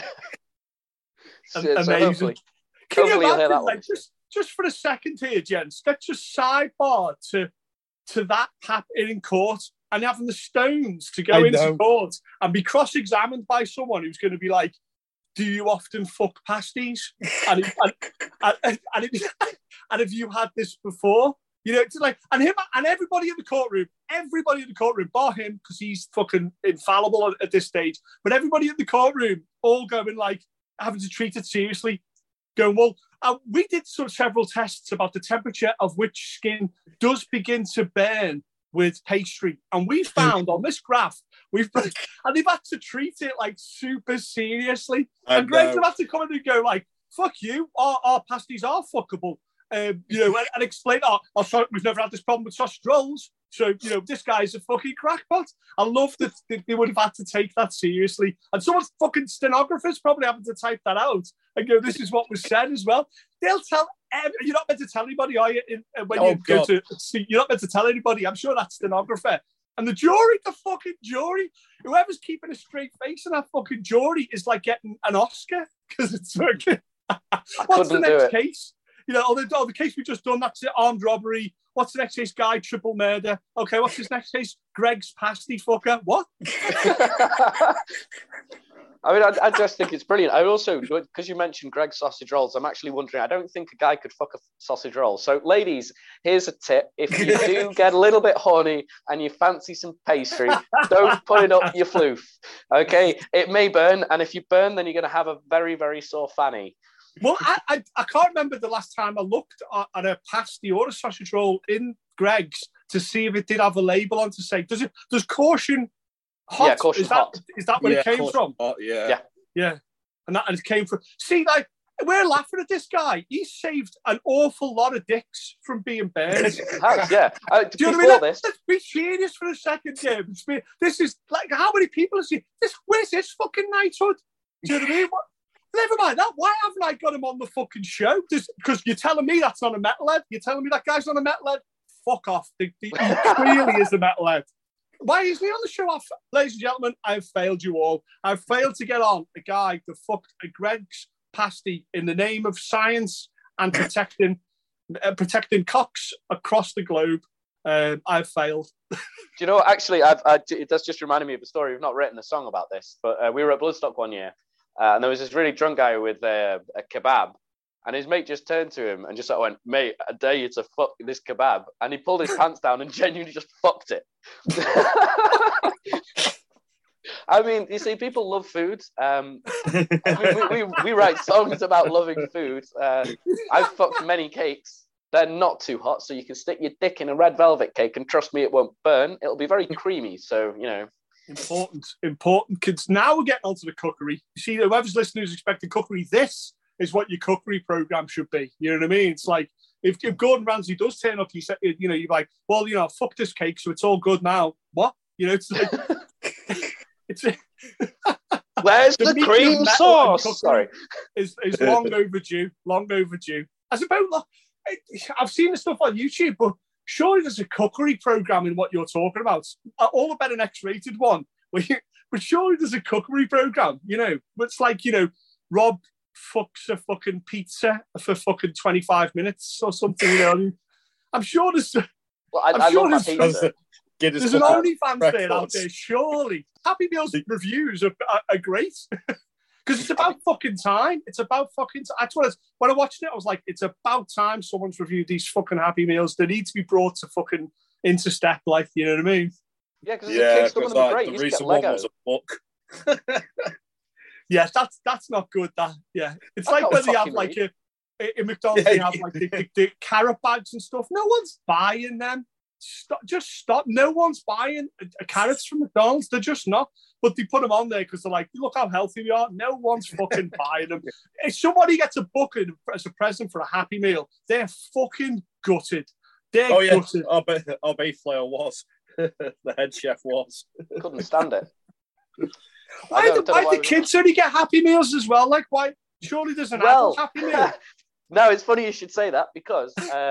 So Amazing. hopefully Can you you'll hear imagine, that one. like, just for a second here, gents, let's just sidebar to that happening in court and having the stones to go into court and be cross-examined by someone who's going to be like, do you often fuck pasties? And have you had this before? You know, it's like, and him and everybody in the courtroom, bar him because he's fucking infallible at this stage. But everybody in the courtroom all going like, having to treat it seriously, going, well, we did several tests about the temperature of which skin does begin to burn with pastry, and we found on this graph and they've had to treat it like super seriously. And Greg's have had to come in and go like, "Fuck you, our pasties are fuckable," and explain, "Oh, sorry, we've never had this problem with sausage rolls." So, this guy's a fucking crackpot. I love that they would have had to take that seriously. And someone's fucking stenographer's probably having to type that out and go, this is what was said as well. They'll tell, you're not meant to tell anybody, are you? Go to see, you're not meant to tell anybody. I'm sure that stenographer. And the fucking jury, whoever's keeping a straight face in that fucking jury is like getting an Oscar because it's fucking. What's the next case? The case we just done, that's it, armed robbery. What's the next case? Guy, triple murder. Okay, what's his next case? Greg's pasty fucker. What? I mean, I just think it's brilliant. I also, because you mentioned Greg's sausage rolls, I'm actually wondering, I don't think a guy could fuck a sausage roll. So, ladies, here's a tip. If you do get a little bit horny and you fancy some pastry, don't put it up your floof. Okay? It may burn, and if you burn, then you're going to have a very, very sore fanny. Well, I can't remember the last time I looked at a pasty or a sausage roll in Greg's to see if it did have a label on to say, does caution hot? Yeah, caution hot. Is that where it came from? Hot, yeah. And it came from. See, like, we're laughing at this guy. He saved an awful lot of dicks from being burned. He has, yeah. Do you know what I mean? Let's be serious for a second, James. This is like, how many people have seen this? Where's this fucking knighthood? Do you know what I mean? Never mind that. Why haven't I got him on the fucking show? Because you're telling me that's not a metalhead? You're telling me that guy's not a metalhead? Fuck off. He clearly is a metalhead. Why is he on the show? Ladies and gentlemen, I've failed you all. I've failed to get on a guy that fucked a Greg's pasty in the name of science and protecting cocks across the globe. I've failed. Do you know what? Actually, that's just reminded me of a story. We've not written a song about this, but we were at Bloodstock one year. And there was this really drunk guy with a kebab, and his mate just turned to him and just like went, "Mate, I dare you to fuck this kebab." And he pulled his pants down and genuinely just fucked it. I mean, you see, people love food. We write songs about loving food. I've fucked many cakes. They're not too hot, so you can stick your dick in a red velvet cake, and trust me, it won't burn. It'll be very creamy, so, Important kids. Now we're getting onto the cookery. You see, whoever's listening who's expecting cookery, this is what your cookery program should be. You know what I mean? It's like if Gordon Ramsay does turn up, you're like, well, fuck this cake, so it's all good now. What? It's like it's. Where's the cream sauce? Sorry, is long overdue. Long overdue. I suppose. Look, I've seen the stuff on YouTube, but surely there's a cookery program in what you're talking about. All about an X-rated one. But surely there's a cookery program, It's like, Rob fucks a fucking pizza for fucking 25 minutes or something, I'm sure there's... Well, I love my pizza. There's an OnlyFans there out there, surely. Happy Meals reviews are great. Because it's about fucking time. It's about fucking time. That's what when I watched it, I was like, it's about time someone's reviewed these fucking Happy Meals. They need to be brought to fucking into step, like, you know what I mean? Yeah, because the kids don't want to be great. The recent one was a book. Yes, that's not good. It's like when they have like in McDonald's, they have like the carrot bags and stuff. No one's buying them. Stop. No one's buying carrots from McDonald's. They're just not. But they put them on there because they're like, look how healthy we are. No one's fucking buying them. If somebody gets a booking as a present for a Happy Meal, they're fucking gutted. They're gutted. Our Bayflower was. The head chef was. Couldn't stand it. Why do kids only get Happy Meals as well? Like, why? Surely there's an adult Happy Meal. No, it's funny you should say that because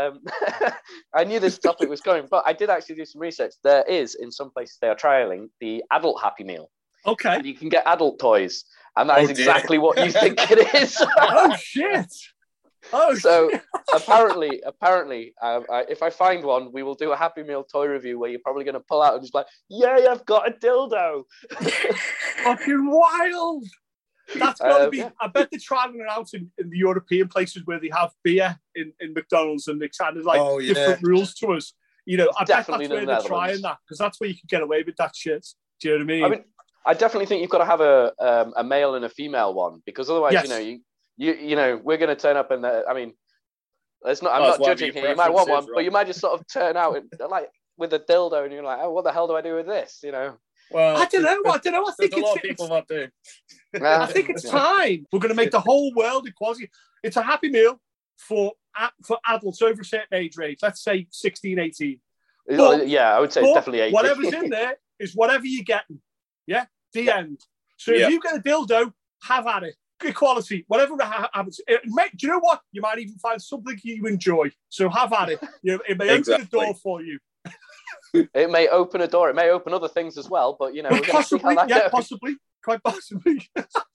I knew this topic was coming, but I did actually do some research. There is, in some places, they are trialing the adult Happy Meal. Okay. And you can get adult toys, and that is exactly what you think it is. Oh, shit. So apparently, if I find one, we will do a Happy Meal toy review where you're probably going to pull out and just like, yay, I've got a dildo. Fucking wild. That's got to be. Yeah. I bet they're trying it out in the European places where they have beer in McDonald's, and it's kind of like different rules to us. You know, I bet that's where they're trying that, because that's where you can get away with that shit. Do you know what I mean? I mean, I definitely think you've got to have a male and a female one, because otherwise, you know, we're going to turn up and I mean, I'm not judging here. You might want one, but you might just sort of turn out and, like with a dildo, and you're like, oh, what the hell do I do with this? You know. Well, I don't know. I think there's a lot of people that do. I think it's time. We're going to make the whole world equality. It's a Happy Meal for adults over a certain age range. Let's say 16, 18. But, yeah, I would say it's definitely 18. Whatever's in there is whatever you're getting. Yeah, the end. So if you get a dildo, have at it. Equality, whatever happens. Do you know what? You might even find something you enjoy. So have at it. It may open the door for you. It may open a door. It may open other things as well. But, you know, possibly. Quite possibly.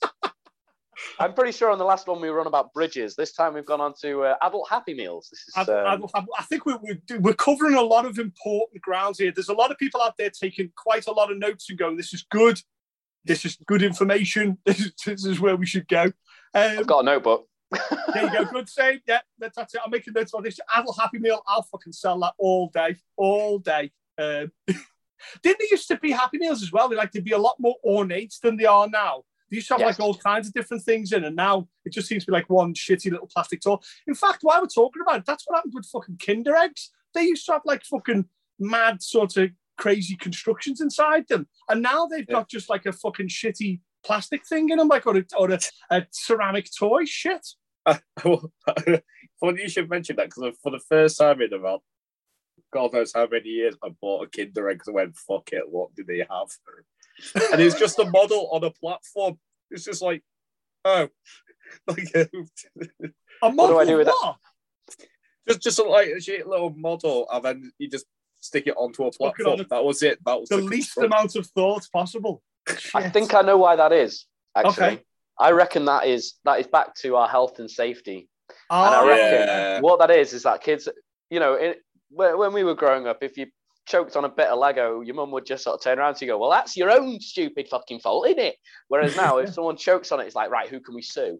I'm pretty sure on the last one we were on about bridges. This time we've gone on to adult Happy Meals. This is, I think we're covering a lot of important grounds here. There's a lot of people out there taking quite a lot of notes and going, this is good. This is good information. This is where we should go. I've got a notebook. There you go. Good save. Yeah, that's it. I'm making notes on this. Adult Happy Meal. I'll fucking sell that all day. All day. Didn't there used to be Happy Meals as well? They'd be a lot more ornate than they are now. They used to have like all kinds of different things in, and now it just seems to be like one shitty little plastic toy. In fact, while we're talking about it, that's what happened with fucking Kinder Eggs. They used to have like fucking mad sort of crazy constructions inside them, and now they've got just like a fucking shitty plastic thing in them, like or a ceramic toy. Shit. Funny you should mention that, because for the first time in about God knows how many years, I bought a Kinder Egg because I went, fuck it, what do they have? And it's just a model on a platform. It's just like, oh. Like, a model, what do I do with that? Just like a shit little model, and then you just stick it onto a platform. That was it. That was the least amount of thought possible. Shit. I think I know why that is, actually. Okay. I reckon that is back to our health and safety. Oh, and I reckon what that is that kids, you know, when we were growing up, if you choked on a bit of Lego, your mum would just sort of turn around to you and go, well, that's your own stupid fucking fault, isn't it? Whereas now, if someone chokes on it, it's like, right, who can we sue?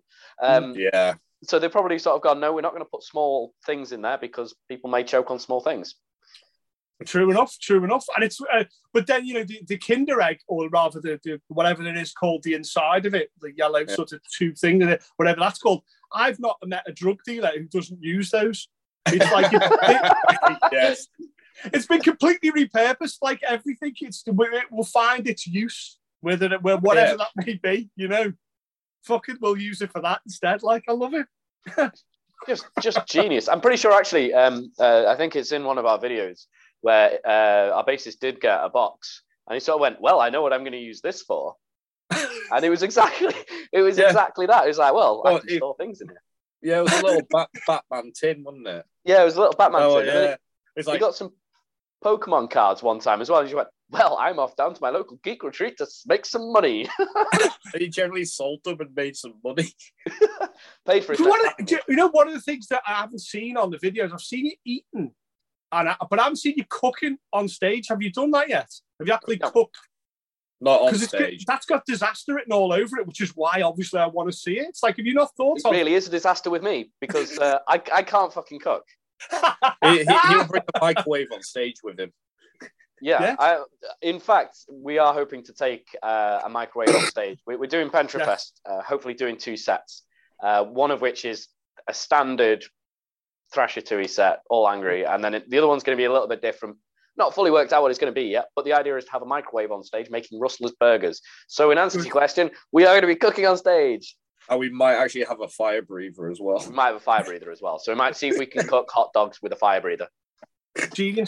So they've probably sort of gone, no, we're not going to put small things in there because people may choke on small things. True enough. And it's, but then, you know, the Kinder Egg, or rather the whatever it is called, the inside of it, the yellow sort of tube thing in it, whatever that's called. I've not met a drug dealer who doesn't use those. It's like, yes. It's been completely repurposed, like everything. It will find its use, whatever that may be, you know. Fucking we'll use it for that instead. Like, I love it. just genius. I'm pretty sure, actually, I think it's in one of our videos where our bassist did get a box, and he sort of went, well, I know what I'm going to use this for. And it was exactly that. It was like, well, I can store things in here. Yeah, it was a little Batman tin, wasn't it? Yeah, it was a little Batman tin. Yeah. It's like, he got some Pokemon cards one time as well, and she went, well, I'm off down to my local geek retreat to make some money. He generally sold them and made some money. Paid for it. You know, one of the things that I haven't seen on the videos, I've seen you eating, but I haven't seen you cooking on stage. Have you done that yet? Have you actually cooked? Not on stage. That's got disaster written all over it, which is why, obviously, I want to see it. It's like, have you not thought it really is a disaster with me, because I can't fucking cook. He'll bring a microwave on stage with him. Yeah. In fact, we are hoping to take a microwave on stage. We're doing Pentrafest, hopefully doing 2 sets, one of which is a standard Thrasher Tui set, all angry, and then the other one's going to be a little bit different. Not fully worked out what it's going to be yet, but the idea is to have a microwave on stage making Rustler's burgers. So in answer to your question, we are going to be cooking on stage. And we might actually have a fire breather as well. We might have a fire breather as well. So we might see if we can cook hot dogs with a fire breather. Genius.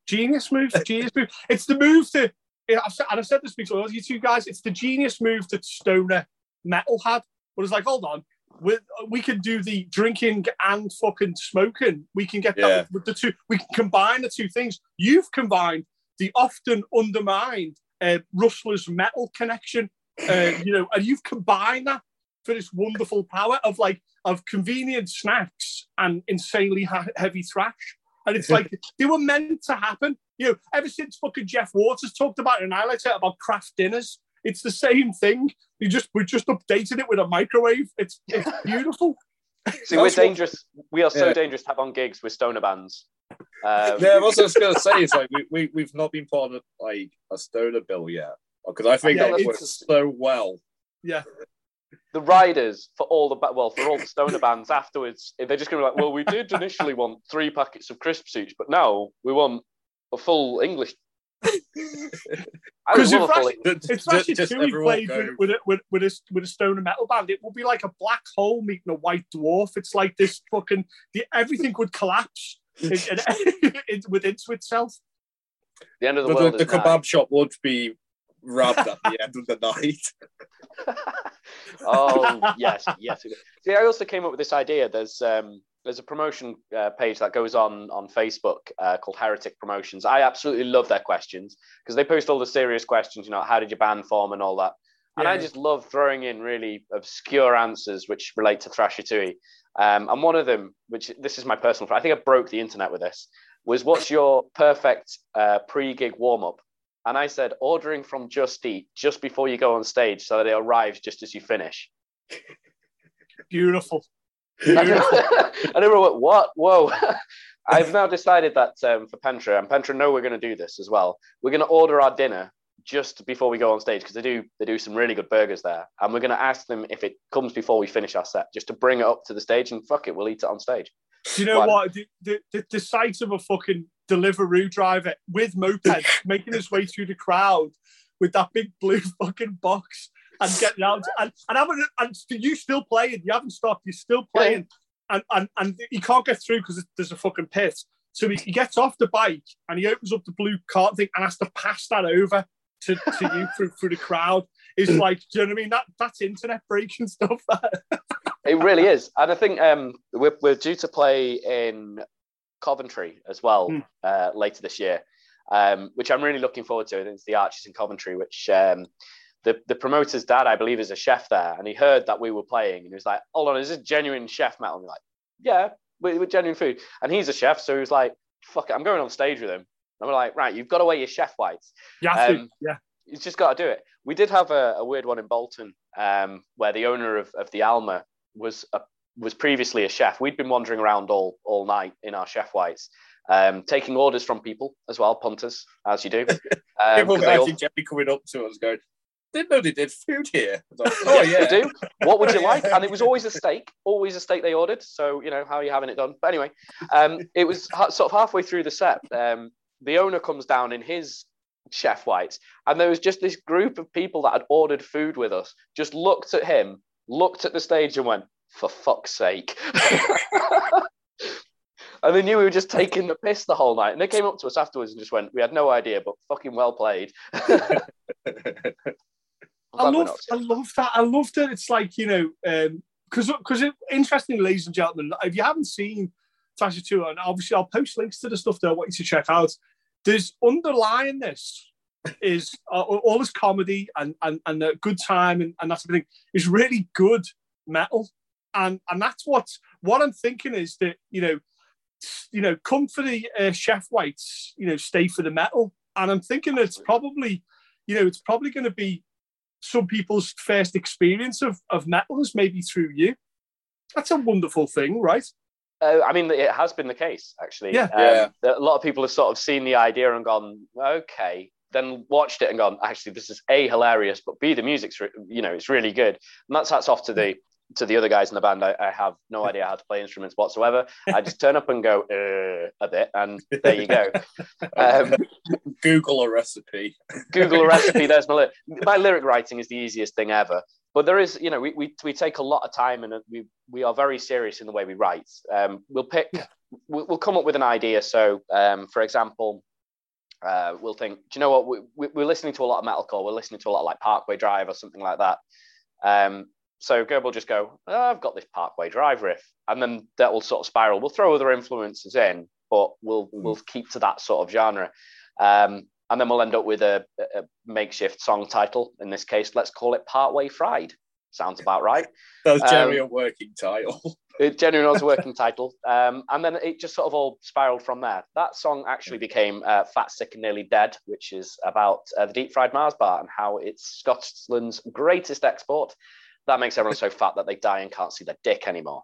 Genius move. It's the move to. I've said this before, you two guys. It's the genius move that Stoner Metal had. But it's like, hold on, we can do the drinking and fucking smoking. We can get that with the two. We can combine the two things. You've combined the often undermined Rustlers Metal connection, and you've combined that for this wonderful power of convenient snacks and insanely heavy thrash. And it's like they were meant to happen. Ever since fucking Jeff Waters talked about it in Annihilator about craft dinners, it's the same thing. We just updated it with a microwave. It's beautiful. See, we're dangerous. We are so dangerous to have on gigs with stoner bands. I was just going to say, it's like we've not been part of like a stoner bill yet, because I think that works so well. Yeah. The riders for all the stoner bands afterwards, they're just going to be like, well, we did initially want 3 packets of crisps each, but now we want a full English. Because if Thrasher 2 played with a stoner metal band, it would be like a black hole meeting a white dwarf. It's like this fucking everything would collapse within itself. The end of the world. The kebab shop would be robbed at the end of the night. Oh yes. See, I also came up with this idea. There's a promotion page that goes on Facebook called Heretic Promotions. I absolutely love their questions because they post all the serious questions. How did your band form and all that. And I just love throwing in really obscure answers which relate to Thrasher Tui. And one of them, which this is my personal, I think I broke the internet with this, was what's your perfect pre-gig warm-up? And I said, ordering from Just Eat just before you go on stage so that it arrives just as you finish. Beautiful. And everyone went, what? Whoa. I've now decided that for Pentra, and Pentra know we're going to do this as well. We're going to order our dinner just before we go on stage because they do some really good burgers there. And we're going to ask them if it comes before we finish our set, just to bring it up to the stage, and fuck it, we'll eat it on stage. Do you know what? The sight of a fucking Deliveroo driver with moped making his way through the crowd with that big blue fucking box and getting out and you still playing, you haven't stopped, you're still playing, and he can't get through because there's a fucking pit. So he gets off the bike and he opens up the blue cart thing and has to pass that over to you through the crowd. It's like, do you know what I mean? That's internet breaking stuff. It really is. And I think we're due to play in Coventry as well later this year, which I'm really looking forward to. I think it's the Arches in Coventry, which the promoter's dad, I believe, is a chef there, and he heard that we were playing, and he was like, hold on, is this genuine chef metal? And we're like, yeah, we're genuine food. And he's a chef, so he was like, fuck it, I'm going on stage with him. And we're like, right, you've got to wear your chef whites. Yeah. He's just got to do it. We did have a weird one in Bolton where the owner of the Alma was previously a chef. We'd been wandering around all night in our chef whites, taking orders from people as well, punters, as you do. People actually gently coming up to us going, didn't know they did food here. Like, oh yeah, they do. What would you like? And it was always a steak they ordered. So how are you having it done? But anyway, it was sort of halfway through the set. The owner comes down in his chef whites, and there was just this group of people that had ordered food with us. Just looked at him, looked at the stage, and went, "For fuck's sake!" And they knew we were just taking the piss the whole night. And they came up to us afterwards and just went, "We had no idea, but fucking well played." I love that. I love that. It's like, because interestingly, ladies and gentlemen, if you haven't seen Thrasher 2, and obviously I'll post links to the stuff that I want you to check out, there's underlying this is all this comedy and a good time and that sort of thing is really good metal. And that's what I'm thinking is that, come for the chef whites, stay for the metal. And I'm thinking it's probably going to be some people's first experience of metal is maybe through you. That's a wonderful thing, right? I mean, it has been the case, actually. Yeah. A lot of people have sort of seen the idea and gone, okay, then watched it and gone, actually, this is A, hilarious, but B, the music's, it's really good. And that's hats off to the other guys in the band. I have no idea how to play instruments whatsoever. I just turn up and go a bit, and there you go. Google a recipe. There's my lyric writing is the easiest thing ever. But there is, we take a lot of time, and we are very serious in the way we write. We'll come up with an idea. So, for example, we'll think, do you know what? We're listening to a lot of metalcore. We're listening to a lot of like Parkway Drive or something like that. So Gerb will just go, I've got this Parkway Drive riff, and then that will sort of spiral. We'll throw other influences in, but we'll keep to that sort of genre. And then we'll end up with a makeshift song title. In this case, let's call it Partway Fried. Sounds about right. That was generally a working title. It genuinely was a working title. And then it just sort of all spiraled from there. That song actually became Fat, Sick and Nearly Dead, which is about the deep fried Mars bar and how it's Scotland's greatest export. That makes everyone so fat that they die and can't see their dick anymore.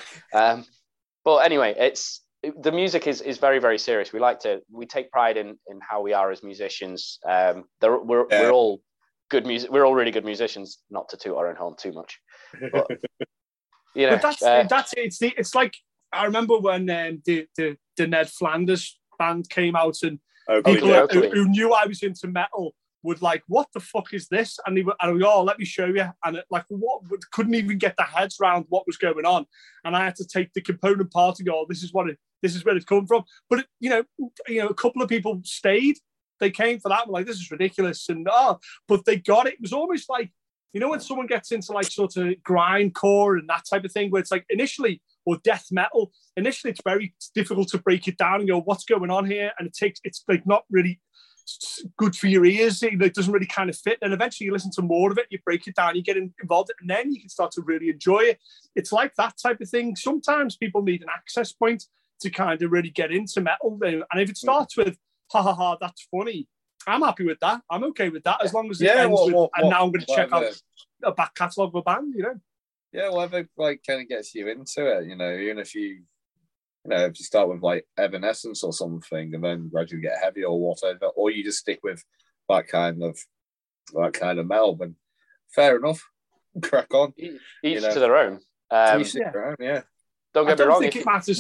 But anyway, the music is very, very serious. We take pride in how we are as musicians. We're all good music. We're all really good musicians, not to toot our own horn too much. But, you know, but it's like, I remember when the Ned Flanders band came out, and people who knew I was into metal would like, what the fuck is this? And we let me show you. And couldn't even get their heads around what was going on. And I had to take the component part and go, this is where it's come from. But a couple of people stayed. They came for that. And were like, this is ridiculous. And but they got it. It was almost like, when someone gets into like sort of grindcore and that type of thing, where it's like initially, or death metal, initially it's very difficult to break it down and go, what's going on here? And it's like not really good for your ears. It doesn't really kind of fit. And eventually you listen to more of it, you break it down, you get involved, and then you can start to really enjoy it. It's like that type of thing. Sometimes people need an access point to kind of really get into metal. And if it starts with, ha ha ha, that's funny, I'm happy with that. I'm okay with that, as long as it ends with, and now I'm going to check out a back catalogue of a band, Yeah, whatever like kind of gets you into it, even if you start with like Evanescence or something and then gradually get heavy or whatever, or you just stick with that kind of metal, then fair enough, crack on. Each to their own. Each to their own, yeah. Don't get me wrong. I don't think it matters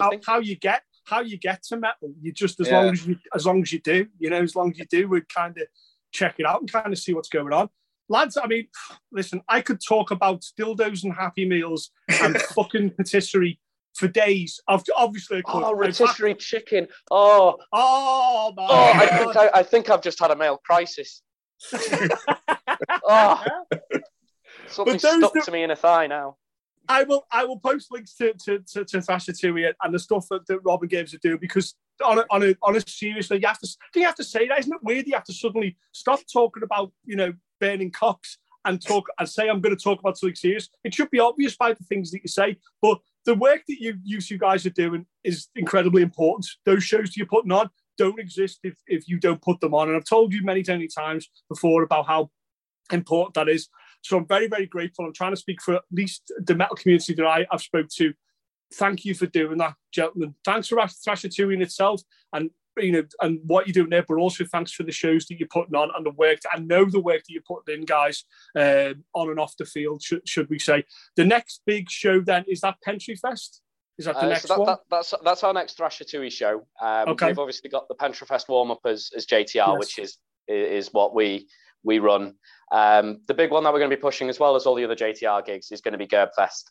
how you get to metal. You just as long as you do, as long as you do, we'd kind of check it out and kind of see what's going on. Lads, I mean, listen, I could talk about dildos and Happy Meals and fucking patisserie for days. Obviously, I could. Oh, rotisserie chicken. Oh, my God. I think I've just had a male crisis. Something stuck to me in a thigh now. I will post links to Thrasher Tui and the stuff that Rob and Gibbs are doing, because on a serious note, you have to say that. Isn't it weird? You have to suddenly stop talking about burning cocks and say I'm going to talk about something serious. It should be obvious by the things that you say, but the work that you guys are doing is incredibly important. Those shows that you're putting on don't exist if you don't put them on, and I've told you many times before about how important that is. So I'm very, very grateful. I'm trying to speak for at least the metal community that I've spoke to. Thank you for doing that, gentlemen. Thanks for Thrasher Tui in itself, and and what you're doing there, but also thanks for the shows that you're putting on and the work. I know the work that you're putting in, guys, on and off the field, should we say. The next big show then, is that Pentry Fest? Is that the next one? That's our next Thrasher Tui show. Okay. We've obviously got the Pentry Fest warm-up as JTR, which is what we run. The big one that we're going to be pushing, as well as all the other JTR gigs, is going to be Gerb Fest.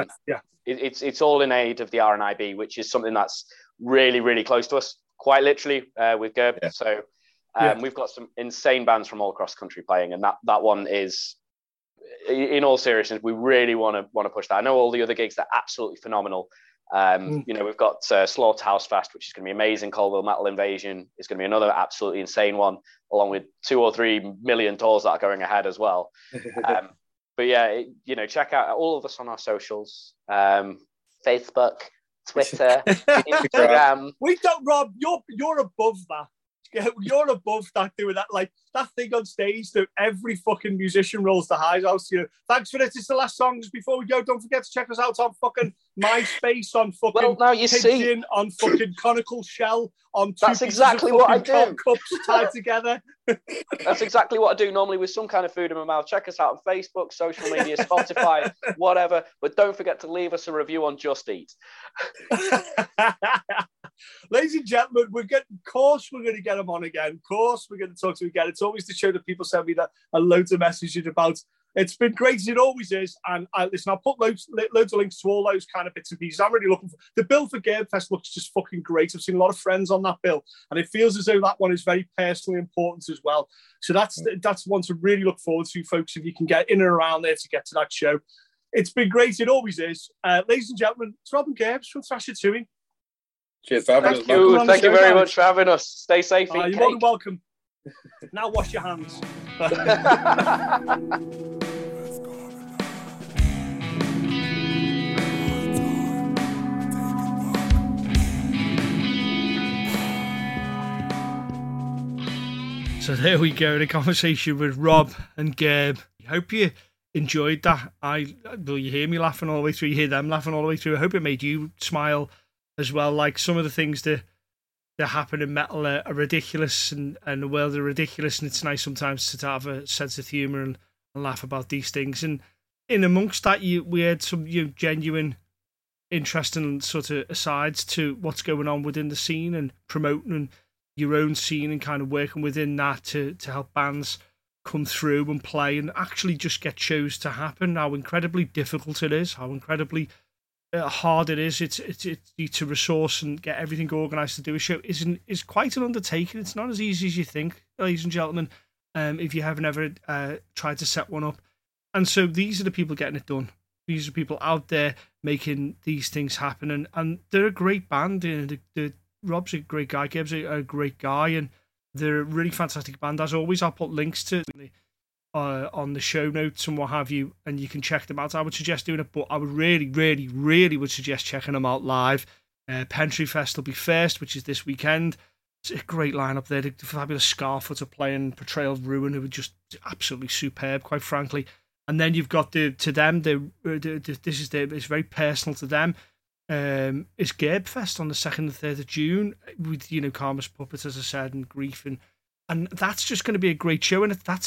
It's all in aid of the RNIB, which is something that's really, really close to us, quite literally, with Gerb. Yeah. So we've got some insane bands from all across the country playing, and that one is, in all seriousness, we really want to push that. I know all the other gigs are absolutely phenomenal. We've got Slaughterhouse Fest, which is going to be amazing. Colville Metal Invasion is going to be another absolutely insane one, along with 2 or 3 million tours that are going ahead as well. But yeah, check out all of us on our socials, Facebook, Twitter, Instagram. We don't, Rob. You're above that. You're above that, doing that, like that thing on stage that every fucking musician rolls the highs out. Thanks for this. It's the last song. Just before we go, don't forget to check us out on fucking MySpace, on fucking now you see, on fucking Conical Shell, on that's exactly what I do. Cups tied together. That's exactly what I do normally with some kind of food in my mouth. Check us out on Facebook, social media, Spotify, whatever. But don't forget to leave us a review on Just Eat. Ladies and gentlemen, we're going to get them on again. Of course, we're going to talk to them again. It's always the show that people send me a loads of messages about It's been great as it always is. And listen, I'll put loads of links to all those kind of bits and pieces. I'm really looking for the bill for Gerbfest. Looks just fucking great. I've seen a lot of friends on that bill, and it feels as though that one is very personally important as well. So that's one to really look forward to, folks. If you can get in and around there to get to that show, it's been great. It always is. Ladies and gentlemen, it's Rob and Gerbs from Thrash It To Him. Cheers for having us. Thank you very much for having us. Stay safe. You're more than welcome. Now wash your hands. So there we go, the conversation with Rob and Gerb. I hope you enjoyed that. Well, you hear me laughing all the way through, you hear them laughing all the way through. I hope it made you smile as well. Like, some of the things that happen in metal are ridiculous, and the world are ridiculous, and it's nice sometimes to have a sense of humour and laugh about these things. And in amongst that, we had some genuine, interesting sort of asides to what's going on within the scene and promoting your own scene and kind of working within that to help bands come through and play and actually just get shows to happen. How incredibly difficult it is, how incredibly hard it is. It's to resource and get everything organised to do a show is quite an undertaking. It's not as easy as you think, ladies and gentlemen, if you haven't ever tried to set one up. And so these are the people getting it done. These are people out there making these things happen, and they're a great band. Rob's a great guy, Gibbs a great guy, and they're a really fantastic band. As always, I'll put links to on the show notes and what have you, and you can check them out. I would suggest doing it, but I would really, really, really would suggest checking them out live. Pentry Fest will be first, which is this weekend. It's a great lineup there. The fabulous Scarfoot are playing, Portrayal of Ruin, who are just absolutely superb, quite frankly. And then you've got it's very personal to them. It's Gerbfest on the 2nd and 3rd of June with Karma's Puppet, as I said, and Grief, and that's just going to be a great show. And that's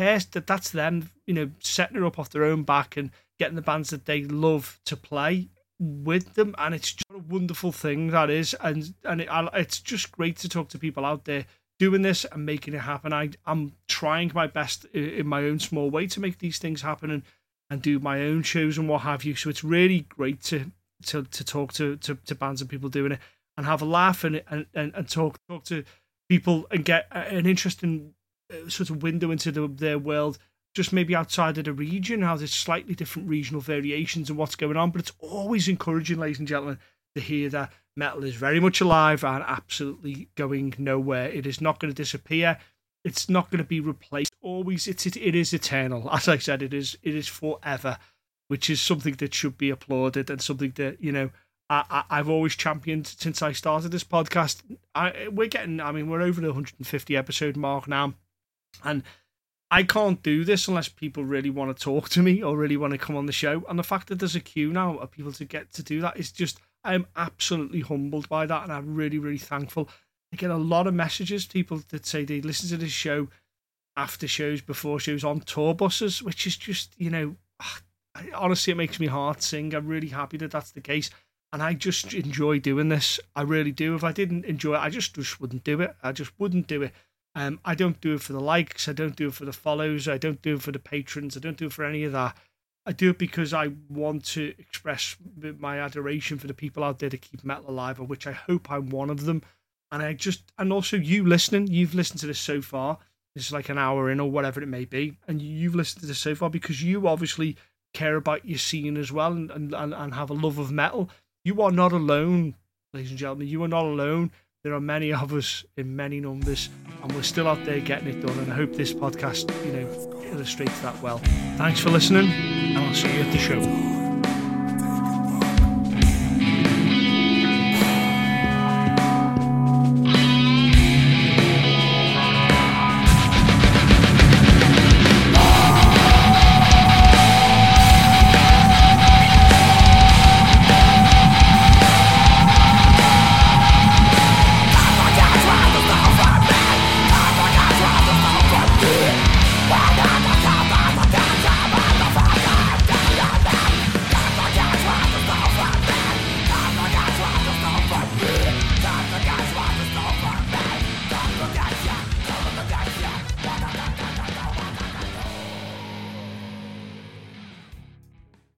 them setting it up off their own back and getting the bands that they love to play with them, and it's just a wonderful thing that is. And it's just great to talk to people out there doing this and making it happen. I'm trying my best in my own small way to make these things happen and do my own shows and what have you. So it's really great to talk to bands and people doing it and have a laugh and talk to people and get an interesting sort of window into their world, just maybe outside of the region, how there's slightly different regional variations and what's going on. But it's always encouraging, ladies and gentlemen, to hear that metal is very much alive and absolutely going nowhere. It is not going to disappear. It's not going to be replaced. Always, it is eternal. As I said, it is forever, which is something that should be applauded and something that, I've always championed since I started this podcast. We're over the 150 episode mark now, and I can't do this unless people really want to talk to me or really want to come on the show. And the fact that there's a queue now of people to get to do that is just, I'm absolutely humbled by that, and I'm really, really thankful. I get a lot of messages, people that say they listen to this show after shows, before shows, on tour buses, which is just, honestly, it makes my heart sing. I'm really happy that that's the case, and I just enjoy doing this. I really do. If I didn't enjoy it, I just wouldn't do it. I just wouldn't do it. I don't do it for the likes. I don't do it for the follows. I don't do it for the patrons. I don't do it for any of that. I do it because I want to express my adoration for the people out there to keep metal alive, of which I hope I'm one of them. And also you listening, you've listened to this so far. This is like an hour in or whatever it may be, and you've listened to this so far because you obviously care about your scene as well and have a love of metal. You are not alone, ladies and gentlemen. You are not alone. There are many of us in many numbers, and we're still out there getting it done. And I hope this podcast, illustrates that well. Thanks for listening, and I'll see you at the show.